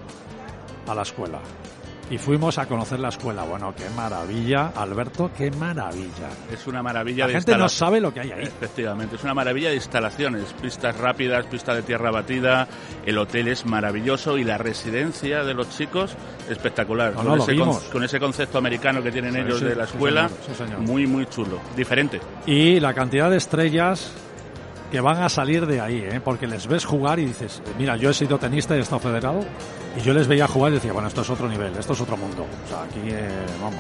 S4: a la escuela. Y fuimos a conocer la escuela. Bueno, qué maravilla, Alberto, qué maravilla.
S7: Es una maravilla
S4: de instalaciones. La gente no sabe lo que hay ahí.
S7: Efectivamente, es una maravilla de instalaciones. Pistas rápidas, pista de tierra batida, el hotel es maravilloso y la residencia de los chicos espectacular. Con ese concepto americano que tienen ellos de la escuela,
S4: sí, señor.
S7: Muy, muy chulo, diferente.
S4: Y la cantidad de estrellas que van a salir de ahí, porque les ves jugar y dices, mira, yo he sido tenista y he estado federado, y yo les veía jugar y decía, bueno, esto es otro nivel, esto es otro mundo. O sea, aquí, vamos.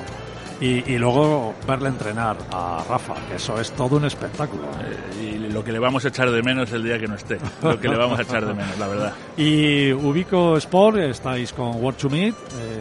S4: Y luego verle entrenar a Rafa, que eso es todo un espectáculo.
S7: Y lo que le vamos a echar de menos el día que no esté. Lo que le vamos a echar de menos, la verdad.
S4: Y Ubico Sport, estáis con World to Meet.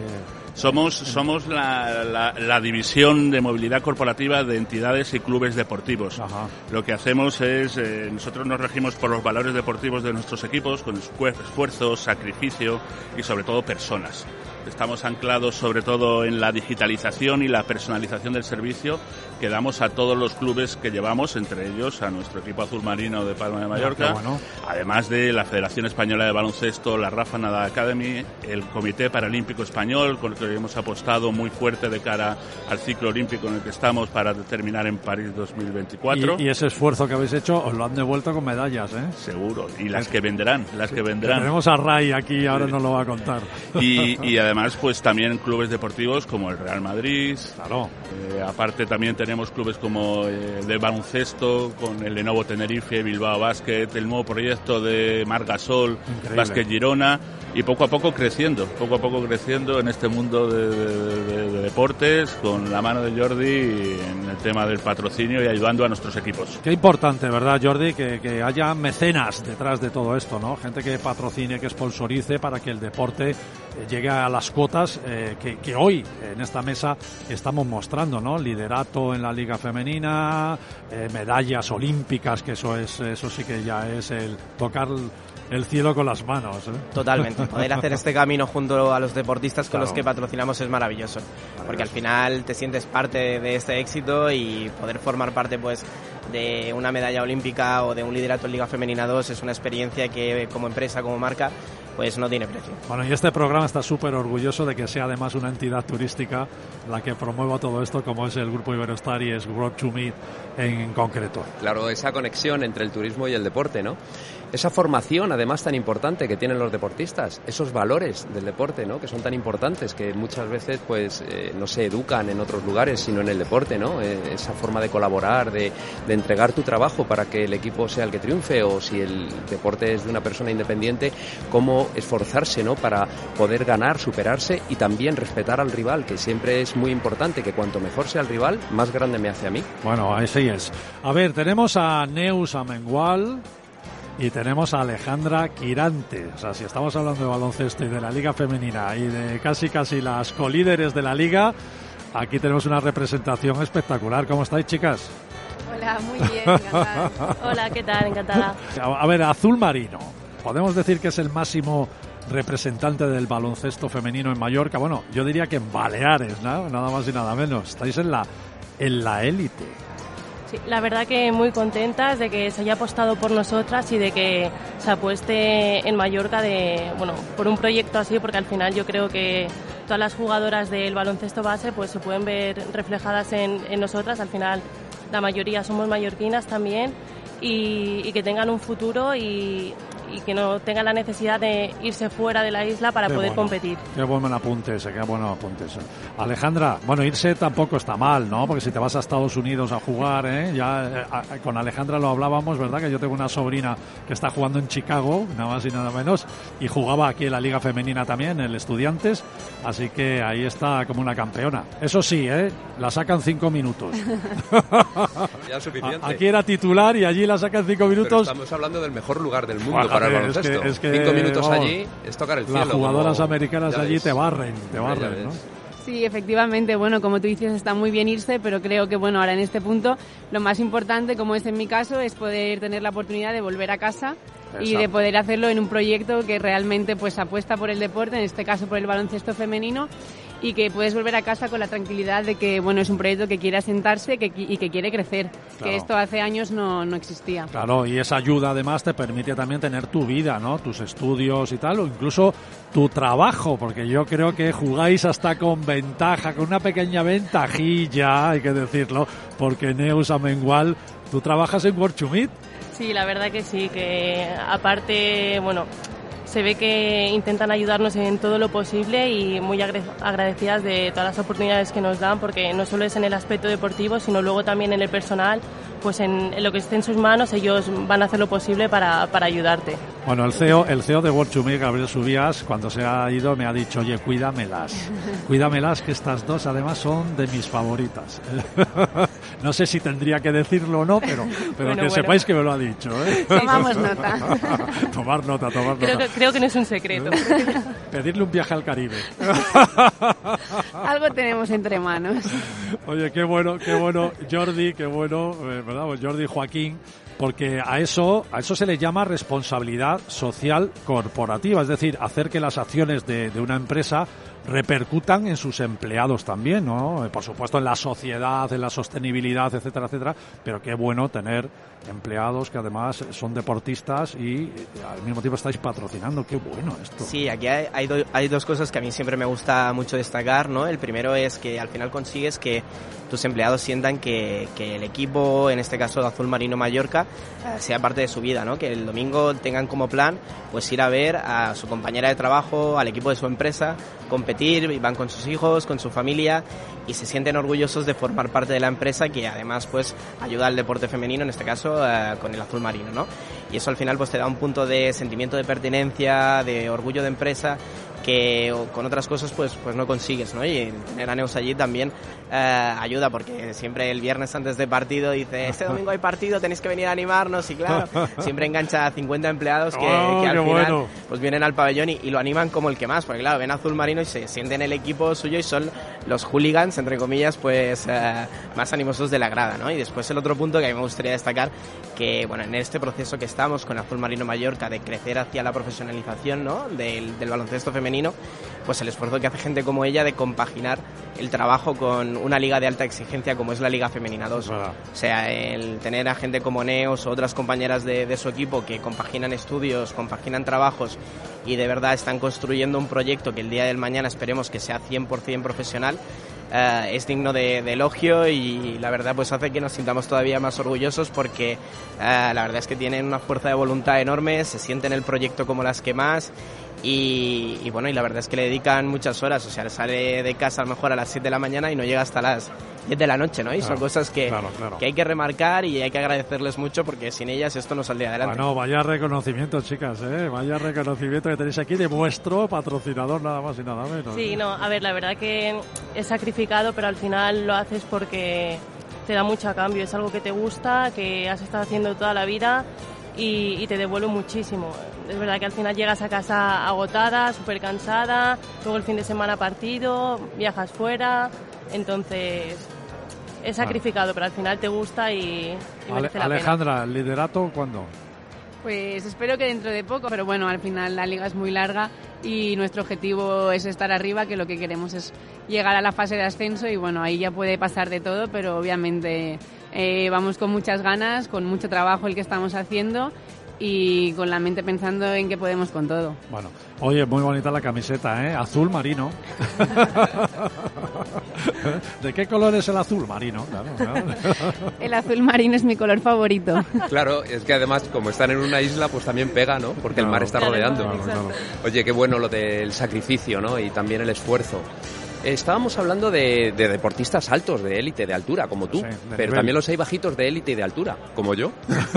S7: Somos la división de movilidad corporativa de entidades y clubes deportivos.
S4: Ajá.
S7: Lo que hacemos es, nosotros nos regimos por los valores deportivos de nuestros equipos, con esfuerzo, sacrificio y sobre todo personas. Estamos anclados sobre todo en la digitalización y la personalización del servicio que damos a todos los clubes que llevamos, entre ellos a nuestro equipo azul marino de Palma de Mallorca,
S4: bueno.
S7: Además de la Federación Española de Baloncesto, la Rafa Nadal Academy, el Comité Paralímpico Español, con el que hemos apostado muy fuerte de cara al ciclo olímpico en el que estamos para terminar en París 2024.
S4: Y ese esfuerzo que habéis hecho os lo han devuelto con medallas, ¿eh?
S7: Seguro, y las que vendrán.
S4: Tenemos a Ray aquí, ahora nos lo va a contar.
S7: Y además, pues también clubes deportivos como el Real Madrid.
S4: Claro.
S7: Aparte también tenemos clubes como de baloncesto, con el Lenovo Tenerife, Bilbao Basket, el nuevo proyecto de Marc Gasol, Basket Girona, y poco a poco creciendo en este mundo de deportes, con la mano de Jordi en el tema del patrocinio y ayudando a nuestros equipos.
S4: Qué importante, ¿verdad, Jordi? Que haya mecenas detrás de todo esto, ¿no? Gente que patrocine, que sponsorice para que el deporte llegue a las cuotas que hoy en esta mesa estamos mostrando, ¿no? Liderato en la Liga Femenina, medallas olímpicas, que eso sí que ya es el tocar el cielo con las manos.
S6: Totalmente. Poder hacer este camino junto a los deportistas con los que patrocinamos es maravilloso. Porque al final te sientes parte de este éxito y poder formar parte pues de una medalla olímpica o de un liderato en Liga Femenina 2 es una experiencia que como empresa, como marca, pues no tiene precio.
S4: Bueno, y este programa está súper orgulloso de que sea además una entidad turística la que promueva todo esto, como es el Grupo Iberostar y es World to Meet en concreto.
S5: Claro, esa conexión entre el turismo y el deporte, ¿no? Esa formación, además, tan importante que tienen los deportistas, esos valores del deporte, ¿no? Que son tan importantes, que muchas veces, pues, no se educan en otros lugares, sino en el deporte, ¿no? Esa forma de colaborar, de entregar tu trabajo para que el equipo sea el que triunfe, o si el deporte es de una persona independiente, cómo esforzarse, ¿no? Para poder ganar, superarse y también respetar al rival, que siempre es muy importante, que cuanto mejor sea el rival, más grande me hace a mí.
S4: Bueno, así es. A ver, tenemos a Neus Amengual y tenemos a Alejandra Quirante. O sea, si estamos hablando de baloncesto y de la Liga Femenina y de casi las colíderes de la Liga, aquí tenemos una representación espectacular. ¿Cómo estáis, chicas?
S8: Hola, muy bien, encantada. Hola, ¿qué tal? Encantada.
S4: A ver, Azul Marino. Podemos decir que es el máximo representante del baloncesto femenino en Mallorca. Bueno, yo diría que en Baleares, ¿no? Nada más y nada menos. Estáis en la élite.
S8: Sí, la verdad que muy contentas de que se haya apostado por nosotras y de que se apueste en Mallorca por un proyecto así, porque al final yo creo que todas las jugadoras del baloncesto base pues se pueden ver reflejadas en nosotras. Al final la mayoría somos mallorquinas también y que tengan un futuro y que no tengan la necesidad de irse fuera de la isla para poder competir.
S4: Qué buen apunte ese. Alejandra, bueno, irse tampoco está mal, ¿no? Porque si te vas a Estados Unidos a jugar, con Alejandra lo hablábamos, ¿verdad? Que yo tengo una sobrina que está jugando en Chicago, nada más y nada menos, y jugaba aquí en la Liga Femenina también, en el Estudiantes, así que ahí está como una campeona. Eso sí, la sacan 5 minutos.
S5: Ya es suficiente.
S4: Aquí era titular y allí la sacan 5 minutos.
S5: Pero estamos hablando del mejor lugar del mundo para el baloncesto.
S4: Es que
S5: 5 minutos allí es tocar el cielo.
S4: Las jugadoras americanas allí te barren, ¿no?
S8: Sí, efectivamente, bueno, como tú dices, está muy bien irse, pero creo que, bueno, ahora en este punto lo más importante, como es en mi caso, es poder tener la oportunidad de volver a casa. Exacto. Y de poder hacerlo en un proyecto que realmente pues apuesta por el deporte, en este caso por el baloncesto femenino, y que puedes volver a casa con la tranquilidad de que, bueno, es un proyecto que quiere asentarse y que quiere crecer, claro. Que esto hace años no existía.
S4: Claro, y esa ayuda además te permite también tener tu vida, ¿no? Tus estudios y tal, o incluso tu trabajo, porque yo creo que jugáis hasta con ventaja, con una pequeña ventajilla, hay que decirlo, porque Neus Amengual, tú trabajas en World to Meet.
S8: Sí, la verdad que sí, que aparte, bueno, se ve que intentan ayudarnos en todo lo posible y muy agradecidas de todas las oportunidades que nos dan, porque no solo es en el aspecto deportivo, sino luego también en el personal, pues en lo que esté en sus manos ellos van a hacer lo posible para ayudarte.
S4: Bueno, el CEO de World to Meet, Gabriel Subías, cuando se ha ido me ha dicho, oye, cuídamelas, que estas dos además son de mis favoritas. No sé si tendría que decirlo o no, pero bueno, sepáis que me lo ha dicho, ¿eh?
S8: Tomamos nota.
S4: Tomar nota.
S8: Creo que no es un secreto.
S4: Pedirle un viaje al Caribe.
S8: Algo tenemos entre manos.
S4: Oye, qué bueno, Jordi, qué bueno, ¿verdad? Jordi y Joaquín, porque a eso se le llama responsabilidad social corporativa, es decir, hacer que las acciones de una empresa repercutan en sus empleados también, ¿no? Por supuesto en la sociedad, en la sostenibilidad, etcétera, pero qué bueno tener empleados que además son deportistas y al mismo tiempo estáis patrocinando, qué bueno esto.
S6: Sí, aquí hay dos cosas que a mí siempre me gusta mucho destacar, ¿no? El primero es que al final consigues que tus empleados sientan que el equipo, en este caso de Azul Marino Mallorca, sea parte de su vida, ¿no? Que el domingo tengan como plan pues ir a ver a su compañera de trabajo, al equipo de su empresa, competir, y van con sus hijos, con su familia y se sienten orgullosos de formar parte de la empresa que además pues ayuda al deporte femenino, en este caso con el Azul Marino, ¿no? Y eso al final pues te da un punto de sentimiento de pertenencia, de orgullo de empresa que con otras cosas pues no consigues, ¿no? Y tener a Neus allí también ayuda, porque siempre el viernes antes de partido dice, este domingo hay partido, tenéis que venir a animarnos, y claro, siempre engancha a 50 empleados que al final pues vienen al pabellón y lo animan como el que más, porque claro, ven azul marino y se sienten el equipo suyo y son los hooligans, entre comillas, pues más animosos de la grada, ¿no? Y después el otro punto que a mí me gustaría destacar, que bueno, en este proceso que estamos con Azul Marino Mallorca de crecer hacia la profesionalización, ¿no? del baloncesto femenino, pues el esfuerzo que hace gente como ella de compaginar el trabajo con una liga de alta exigencia como es la Liga Femenina 2. O sea, el tener a gente como Neos o otras compañeras de su equipo que compaginan estudios, compaginan trabajos y de verdad están construyendo un proyecto que el día del mañana esperemos que sea 100% profesional, es digno de elogio, y la verdad pues hace que nos sintamos todavía más orgullosos, porque la verdad es que tienen una fuerza de voluntad enorme, se sienten el proyecto como las que más. Y bueno, y la verdad es que le dedican muchas horas, o sea, sale de casa a lo mejor a las 7 de la mañana y no llega hasta las 10 de la noche, ¿no? Y son cosas que hay que remarcar y hay que agradecerles mucho, porque sin ellas esto no saldría adelante.
S4: Bueno, vaya reconocimiento, chicas, vaya reconocimiento que tenéis aquí de vuestro patrocinador, nada más y nada menos.
S8: Sí, no, a ver, la verdad que es sacrificado, pero al final lo haces porque te da mucho a cambio, es algo que te gusta, que has estado haciendo toda la vida y te devuelve muchísimo. Es verdad que al final llegas a casa agotada, súper cansada, luego el fin de semana partido, viajas fuera, entonces es sacrificado, pero al final te gusta y merece la
S4: Alejandra,
S8: pena.
S4: ¿el liderato cuándo?
S9: Pues espero que dentro de poco, pero bueno, al final la liga es muy larga y nuestro objetivo es estar arriba, que lo que queremos es llegar a la fase de ascenso, y bueno, ahí ya puede pasar de todo, pero obviamente vamos con muchas ganas, con mucho trabajo el que estamos haciendo y con la mente pensando en que podemos con todo.
S4: Bueno, oye, muy bonita la camiseta, azul marino. ¿De qué color es el azul marino? Claro.
S9: El azul marino es mi color favorito.
S5: Claro, es que además como están en una isla pues también pega, ¿no? Porque el mar está rodeando.
S4: Claro.
S5: Oye, qué bueno lo del sacrificio, ¿no? Y también el esfuerzo. Estábamos hablando de deportistas altos, de élite, de altura, como tú, pero
S4: nivel.
S5: También los hay bajitos de élite y de altura, como yo.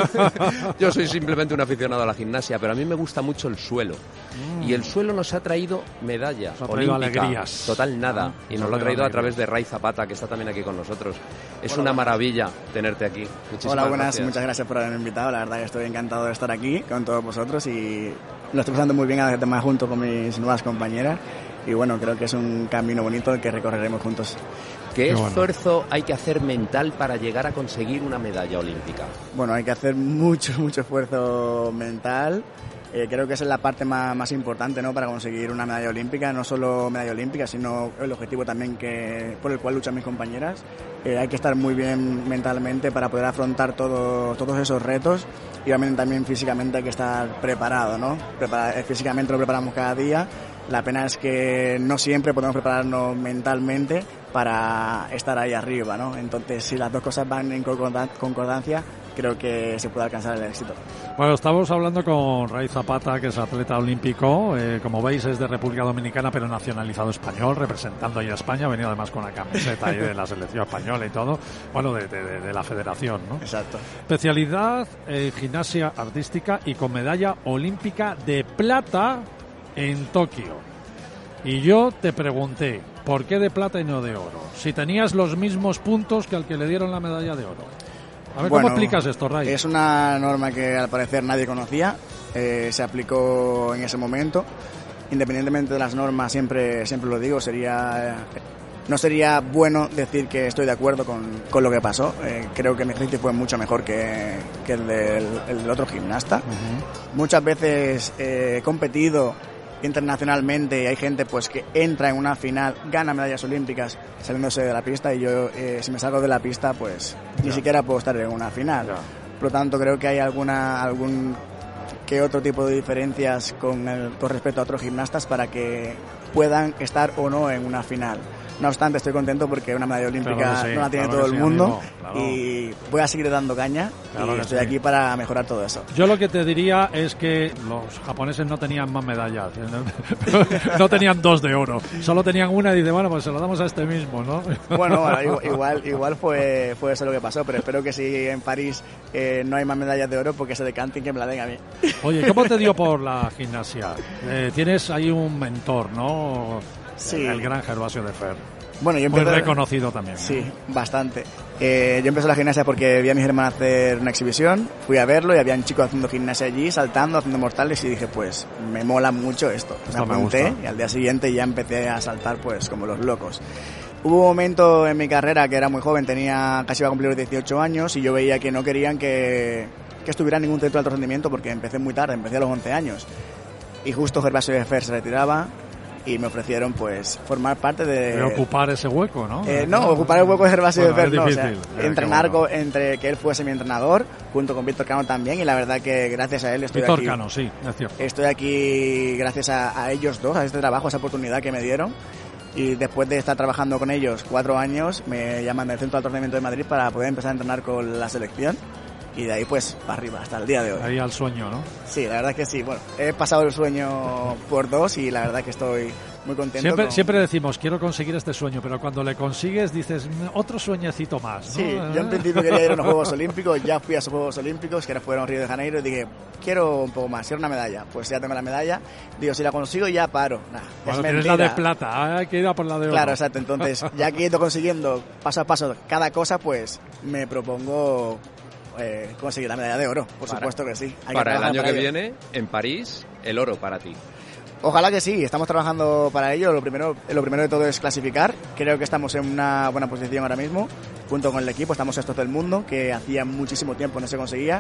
S5: Yo soy simplemente un aficionado a la gimnasia, pero a mí me gusta mucho el suelo. Y el suelo nos ha traído medalla olímpica.
S4: Alegrías.
S5: Total nada. Y nos lo ha traído a través de Ray Zapata, que está también aquí con nosotros. Es una maravilla tenerte aquí. Muchísimas
S10: Hola, buenas,
S5: gracias.
S10: muchas gracias por haberme invitado. La verdad que estoy encantado de estar aquí con todos vosotros y lo estoy pasando muy bien además junto con mis nuevas compañeras. Y bueno, creo que es un camino bonito que recorreremos juntos.
S5: ¿Qué esfuerzo hay que hacer mental para llegar a conseguir una medalla olímpica?
S10: Bueno, hay que hacer mucho esfuerzo mental. Creo que esa es la parte más importante, ¿no? Para conseguir una medalla olímpica, no solo medalla olímpica, sino el objetivo también por el cual luchan mis compañeras. Hay que estar muy bien mentalmente para poder afrontar todos esos retos, y obviamente también físicamente hay que estar preparado, ¿no? Físicamente lo preparamos cada día. La pena es que no siempre podemos prepararnos mentalmente para estar ahí arriba, ¿no? Entonces, si las dos cosas van en concordancia, creo que se puede alcanzar el éxito.
S4: Bueno, estamos hablando con Ray Zapata, que es atleta olímpico. Como veis, es de República Dominicana, pero nacionalizado español, representando ahí a España. Ha venido además con la camiseta ahí de la selección española y todo. Bueno, de la federación, ¿no?
S10: Exacto.
S4: Especialidad gimnasia artística y con medalla olímpica de plata en Tokio. Y yo te pregunté, ¿por qué de plata y no de oro? Si tenías los mismos puntos que al que le dieron la medalla de oro. A ver, ¿cómo explicas esto, Ray?
S10: Es una norma que al parecer nadie conocía, se aplicó en ese momento. Independientemente de las normas, siempre lo digo, no sería bueno decir que estoy de acuerdo con lo que pasó. Creo que mi ejercicio fue mucho mejor que el del otro gimnasta. Muchas veces he competido internacionalmente y hay gente pues que entra en una final, gana medallas olímpicas saliéndose de la pista, y yo si me salgo de la pista pues ni siquiera puedo estar en una final. Por lo tanto, creo que hay algún que otro tipo de diferencias con respecto a otros gimnastas para que puedan estar o no en una final. No obstante, estoy contento porque una medalla olímpica no la tiene todo el mundo, y voy a seguir dando caña, y estoy aquí para mejorar todo eso.
S4: Yo lo que te diría es que los japoneses no tenían más medallas, no tenían 2 de oro, solo tenían una, y dice, bueno, pues se lo damos a este mismo, ¿no?
S10: Bueno, igual fue eso lo que pasó, pero espero que si en París no hay más medallas de oro, porque se decanten, que me la den a mí.
S4: Oye, ¿cómo te dio por la gimnasia? Tienes ahí un mentor, ¿no?
S10: Sí.
S4: El gran Gervasio de Fer.
S10: Bueno, yo
S4: muy reconocido también.
S10: Sí, bastante. Yo empecé la gimnasia porque vi a mis hermanos hacer una exhibición, fui a verlo y habían chicos haciendo gimnasia allí, saltando, haciendo mortales, y dije, pues me mola mucho esto. Me apunté y al día siguiente ya empecé a saltar pues como los locos. Hubo un momento en mi carrera que era muy joven, casi iba a cumplir los 18 años, y yo veía que no querían que estuviera en ningún centro de alto rendimiento, porque empecé muy tarde, empecé a los 11 años. Y justo Gervasio de Fer se retiraba y me ofrecieron pues formar parte de...
S4: ocupar ese hueco, ¿no?
S10: No, ocupar el hueco de Gervasio de Fer, no,
S4: difícil,
S10: o sea, entrenar entre que él fuese mi entrenador, junto con Víctor Cano también, y la verdad que gracias a él estoy aquí.
S4: Víctor Cano, sí, es cierto.
S10: Estoy aquí gracias a ellos dos, a este trabajo, a esa oportunidad que me dieron. Y después de estar trabajando con ellos 4 años, me llaman del Centro de Alto Rendimiento de Madrid para poder empezar a entrenar con la selección. Y de ahí pues para arriba, hasta el día de hoy.
S4: Ahí al sueño, ¿no?
S10: Sí, la verdad que sí. Bueno, he pasado el sueño por 2 y la verdad que estoy muy contento.
S4: Siempre decimos, quiero conseguir este sueño, pero cuando le consigues dices, otro sueñecito más, ¿no?
S10: Sí, yo en principio quería ir a los Juegos Olímpicos, ya fui a esos Juegos Olímpicos, que ahora fueron en Río de Janeiro, y dije, quiero un poco más, quiero una medalla. Pues ya tengo la medalla, digo, si la consigo ya paro.
S4: Bueno, tienes la de plata, hay que ir a por la de oro.
S10: Claro, exacto, entonces ya que he ido consiguiendo paso a paso cada cosa, pues me propongo conseguir la medalla de oro, por supuesto que sí.
S5: Para el año que viene, en París, el oro para ti.
S10: Ojalá que sí, estamos trabajando para ello. Lo primero de todo es clasificar. Creo que estamos en una buena posición ahora mismo, junto con el equipo. Estamos sextos del mundo, que hacía muchísimo tiempo no se conseguía.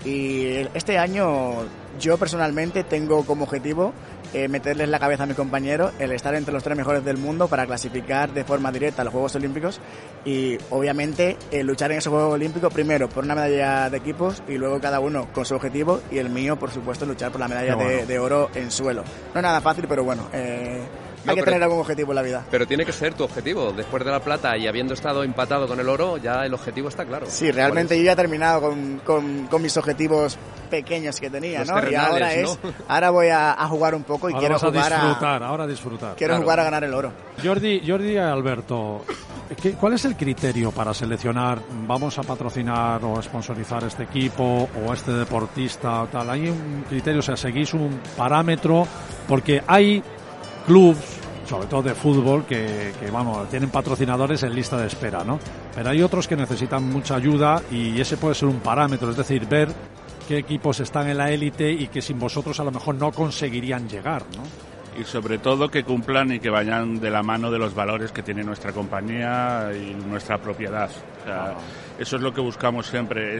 S10: Y este año yo personalmente tengo como objetivo meterles la cabeza a mi compañero, el estar entre los 3 mejores del mundo para clasificar de forma directa a los Juegos Olímpicos, y obviamente luchar en esos Juegos Olímpicos primero por una medalla de equipos y luego cada uno con su objetivo, y el mío por supuesto luchar por la medalla de oro en suelo. No es nada fácil, pero bueno, hay que tener algún objetivo en la vida.
S5: Pero tiene que ser tu objetivo. Después de la plata y habiendo estado empatado con el oro, ya el objetivo está claro.
S10: Sí, realmente yo ya he terminado con mis objetivos pequeños que tenía,
S5: los
S10: ¿no?
S5: terrenales,
S10: Y ahora voy a jugar un poco y
S4: ahora
S10: quiero
S4: jugar disfrutar.
S10: Quiero jugar a ganar el oro.
S4: Jordi Alberto, ¿cuál es el criterio para seleccionar, vamos a patrocinar o sponsorizar este equipo o este deportista o tal? ¿Hay un criterio, o sea, seguís un parámetro? Porque hay clubs, sobre todo de fútbol, que vamos, tienen patrocinadores en lista de espera, ¿no? Pero hay otros que necesitan mucha ayuda, y ese puede ser un parámetro, es decir, ver qué equipos están en la élite y que sin vosotros a lo mejor no conseguirían llegar, ¿no?
S7: Y sobre todo que cumplan y que vayan de la mano de los valores que tiene nuestra compañía y nuestra propiedad. O sea, eso es lo que buscamos siempre,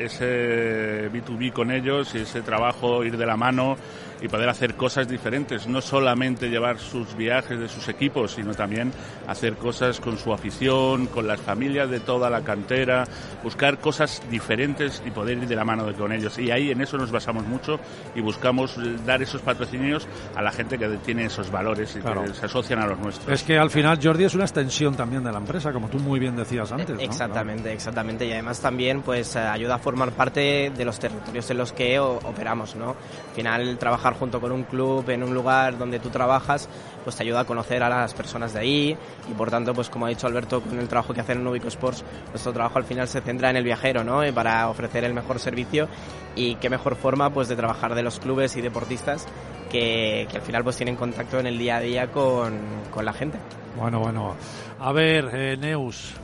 S7: ese B2B con ellos, y ese trabajo, ir de la mano y poder hacer cosas diferentes, no solamente llevar sus viajes de sus equipos, sino también hacer cosas con su afición, con las familias de toda la cantera, buscar cosas diferentes y poder ir de la mano con ellos. Y ahí en eso nos basamos mucho y buscamos dar esos patrocinios a la gente que tiene esos valores y claro, que se asocian a los nuestros.
S4: Es que al final Jordi es una extensión también de la empresa, como tú muy bien decías antes, ¿no?
S6: Exactamente. Y además también pues ayuda a formar parte de los territorios en los que operamos, ¿no? Al final trabajar junto con un club en un lugar donde tú trabajas pues te ayuda a conocer a las personas de ahí, y por tanto pues como ha dicho Alberto, con el trabajo que hacen en Ubico Sports, nuestro trabajo al final se centra en el viajero, ¿no? Para ofrecer el mejor servicio, y qué mejor forma pues de trabajar de los clubes y deportistas que al final pues tienen contacto en el día a día con la gente.
S4: Bueno, a ver, Neus,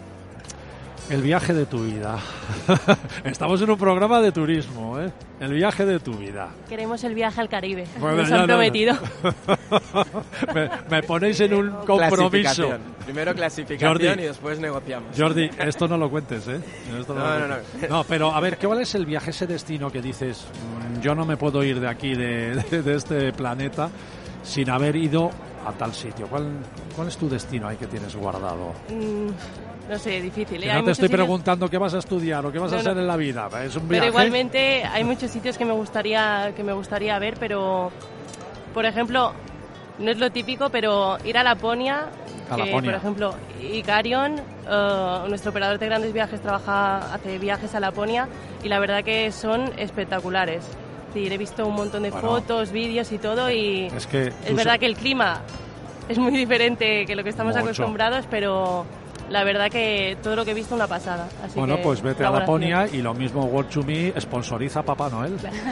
S4: el viaje de tu vida. Estamos en un programa de turismo, ¿eh? El viaje de tu vida.
S8: Queremos el viaje al Caribe.
S4: Bueno,
S8: nos han prometido.
S4: Me ponéis en un compromiso.
S6: Primero clasificación, Jordi, y después negociamos.
S4: Jordi, esto no lo cuentes, ¿eh? No, pero a ver, ¿cuál es el viaje, ese destino que dices, yo no me puedo ir de aquí, de este planeta, sin haber ido a tal sitio? ¿Cuál es tu destino ahí que tienes guardado?
S8: No sé, difícil.
S4: Que no te estoy preguntando qué vas a estudiar o qué vas a hacer en la vida. Es un viaje.
S8: Pero igualmente hay muchos sitios que me gustaría ver, pero por ejemplo, no es lo típico, pero ir a Laponia, por ejemplo, Icarion, nuestro operador de grandes viajes, hace viajes a Laponia y la verdad que son espectaculares. Sí, he visto un montón de fotos, vídeos y todo y es verdad que el clima es muy diferente que lo que estamos acostumbrados, pero la verdad que todo lo que he visto una pasada. Así
S4: bueno, pues vete a Laponia y lo mismo World to Me sponsoriza a Papá Noel.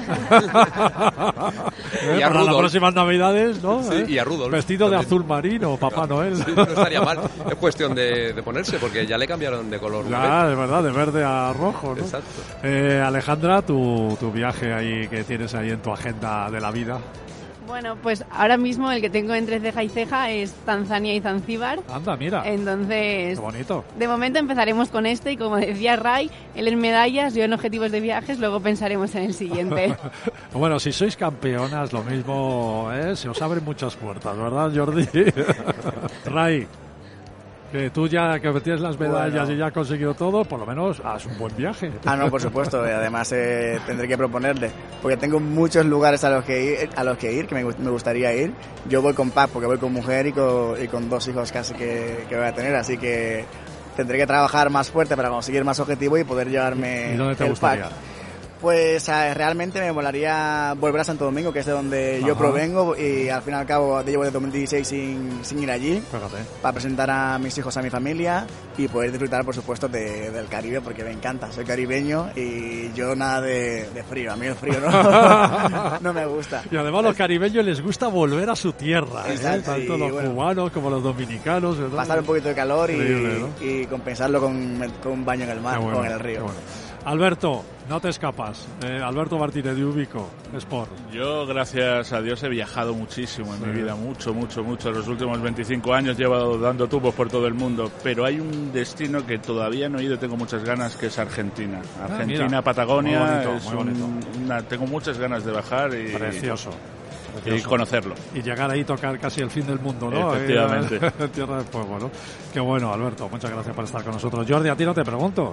S5: Y a
S4: para las próximas Navidades, ¿no?
S5: Sí, y a Rudolf.
S4: Vestido de azul marino, Papá Noel.
S5: Sí, no estaría mal. Es cuestión de ponerse, porque ya le cambiaron de color.
S4: Ya, es verdad, de verde a rojo, ¿no?
S5: Exacto.
S4: Alejandra, tu viaje ahí que tienes ahí en tu agenda de la vida.
S9: Bueno, pues ahora mismo el que tengo entre ceja y ceja es Tanzania y Zanzíbar.
S4: Anda, mira.
S9: Entonces,
S4: qué bonito.
S9: De momento empezaremos con este y como decía Ray, él en medallas, yo en objetivos de viajes, luego pensaremos en el siguiente.
S4: Bueno, si sois campeonas, lo mismo, se os abren muchas puertas, ¿verdad, Jordi? Ray, que tú ya que tienes las medallas y ya has conseguido todo, por lo menos haz un buen viaje.
S10: No, por supuesto, además tendré que proponerle, porque tengo muchos lugares a los que ir, que me gustaría ir. Yo voy con pack porque voy con mujer y con 2 hijos casi que voy a tener, así que tendré que trabajar más fuerte para conseguir más objetivos y poder llevarme
S4: ¿Y dónde te gustaría?
S10: pack. Pues realmente me molaría volver a Santo Domingo, que es de donde yo provengo, y al fin y al cabo llevo desde 2016 sin ir allí.
S4: Fíjate.
S10: Para presentar a mis hijos a mi familia y poder disfrutar, por supuesto, del Caribe, porque me encanta. Soy caribeño y yo nada de frío. A mí el frío no me gusta.
S4: Y además a los caribeños les gusta volver a su tierra.
S10: Exacto,
S4: tanto los cubanos como los dominicanos. ¿verdad?
S10: Pasar un poquito de calor
S4: increíble, ¿no?
S10: y compensarlo con un baño en el mar,
S4: bueno,
S10: con el río.
S4: bueno. Alberto, no te escapas. Alberto Martínez de Ubico Sport.
S7: Yo, gracias a Dios, he viajado muchísimo en mi vida, mucho. Los últimos 25 años he llevado dando tubos por todo el mundo, pero hay un destino que todavía no he ido y tengo muchas ganas, que es Argentina. Argentina, Patagonia,
S4: muy bonito.
S7: Tengo muchas ganas de bajar y...
S4: Precioso.
S7: Y conocerlo.
S4: Y llegar ahí y tocar casi el fin del mundo, ¿no?
S7: Efectivamente.
S4: Tierra de Fuego, ¿no? Qué bueno, Alberto. Muchas gracias por estar con nosotros. Jordi, a ti no te pregunto.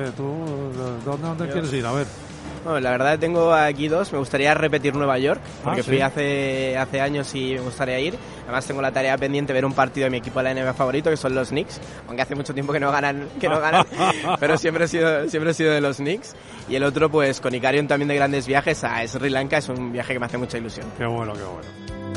S4: ¿Dónde quieres ir? A ver.
S6: Bueno, la verdad tengo aquí 2. Me gustaría repetir Nueva York, porque fui hace años y me gustaría ir. Además tengo la tarea pendiente de ver un partido de mi equipo de la NBA favorito, que son los Knicks, aunque hace mucho tiempo que no ganan, pero siempre he sido de los Knicks. Y el otro, pues con Icarion también de grandes viajes a Sri Lanka, es un viaje que me hace mucha ilusión.
S4: Qué bueno, qué bueno.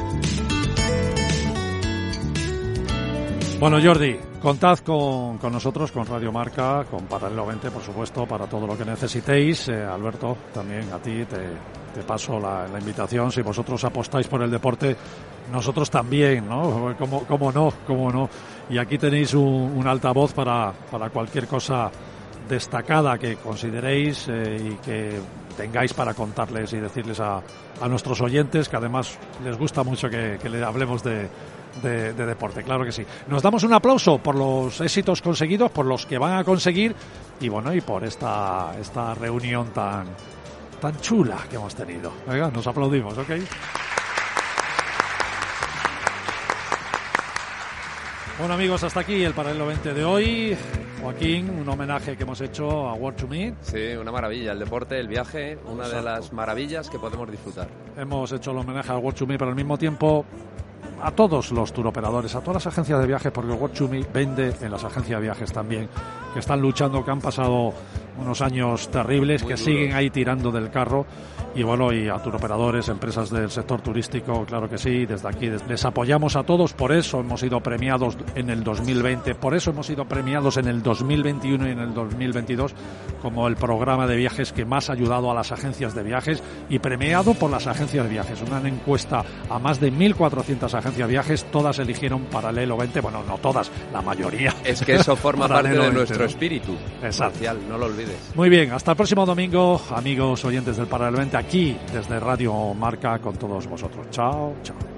S4: Bueno, Jordi, contad con nosotros, con Radio Marca, con Paralelo 20, por supuesto, para todo lo que necesitéis. Alberto, también a ti te paso la invitación. Si vosotros apostáis por el deporte, nosotros también, ¿no? ¿Cómo no? Y aquí tenéis un altavoz para cualquier cosa destacada que consideréis y que tengáis para contarles y decirles a nuestros oyentes, que además les gusta mucho que le hablemos de deporte, claro que sí. Nos damos un aplauso por los éxitos conseguidos, por los que van a conseguir y bueno, y por esta reunión tan chula que hemos tenido. Venga, nos aplaudimos, ¿ok? Bueno, amigos, hasta aquí el Paralelo 20 de hoy. Joaquín, un homenaje que hemos hecho a World to Me.
S5: Sí, una maravilla. El deporte, el viaje, una de las maravillas que podemos disfrutar.
S4: Hemos hecho el homenaje a World to Me, pero al mismo tiempo a todos los turoperadores, a todas las agencias de viajes, porque World to Me vende en las agencias de viajes también, que están luchando, que han pasado unos años terribles, muy que duros, siguen ahí tirando del carro. Y bueno, y a turoperadores, empresas del sector turístico, claro que sí, desde aquí les apoyamos a todos, por eso hemos sido premiados en el 2020, por eso hemos sido premiados en el 2021 y en el 2022 como el programa de viajes que más ha ayudado a las agencias de viajes y premiado por las agencias de viajes. Una encuesta a más de 1.400 agencias de viajes, todas eligieron Paralelo 20, bueno, no todas, la mayoría.
S5: Es que eso forma parte de
S4: 20,
S5: nuestro
S4: ¿no?
S5: espíritu.
S4: Exacto.
S5: Marcial, no lo olvides.
S4: Muy bien, hasta el próximo domingo, amigos oyentes del Paralelo 20, aquí desde Radio Marca con todos vosotros. Chao, chao.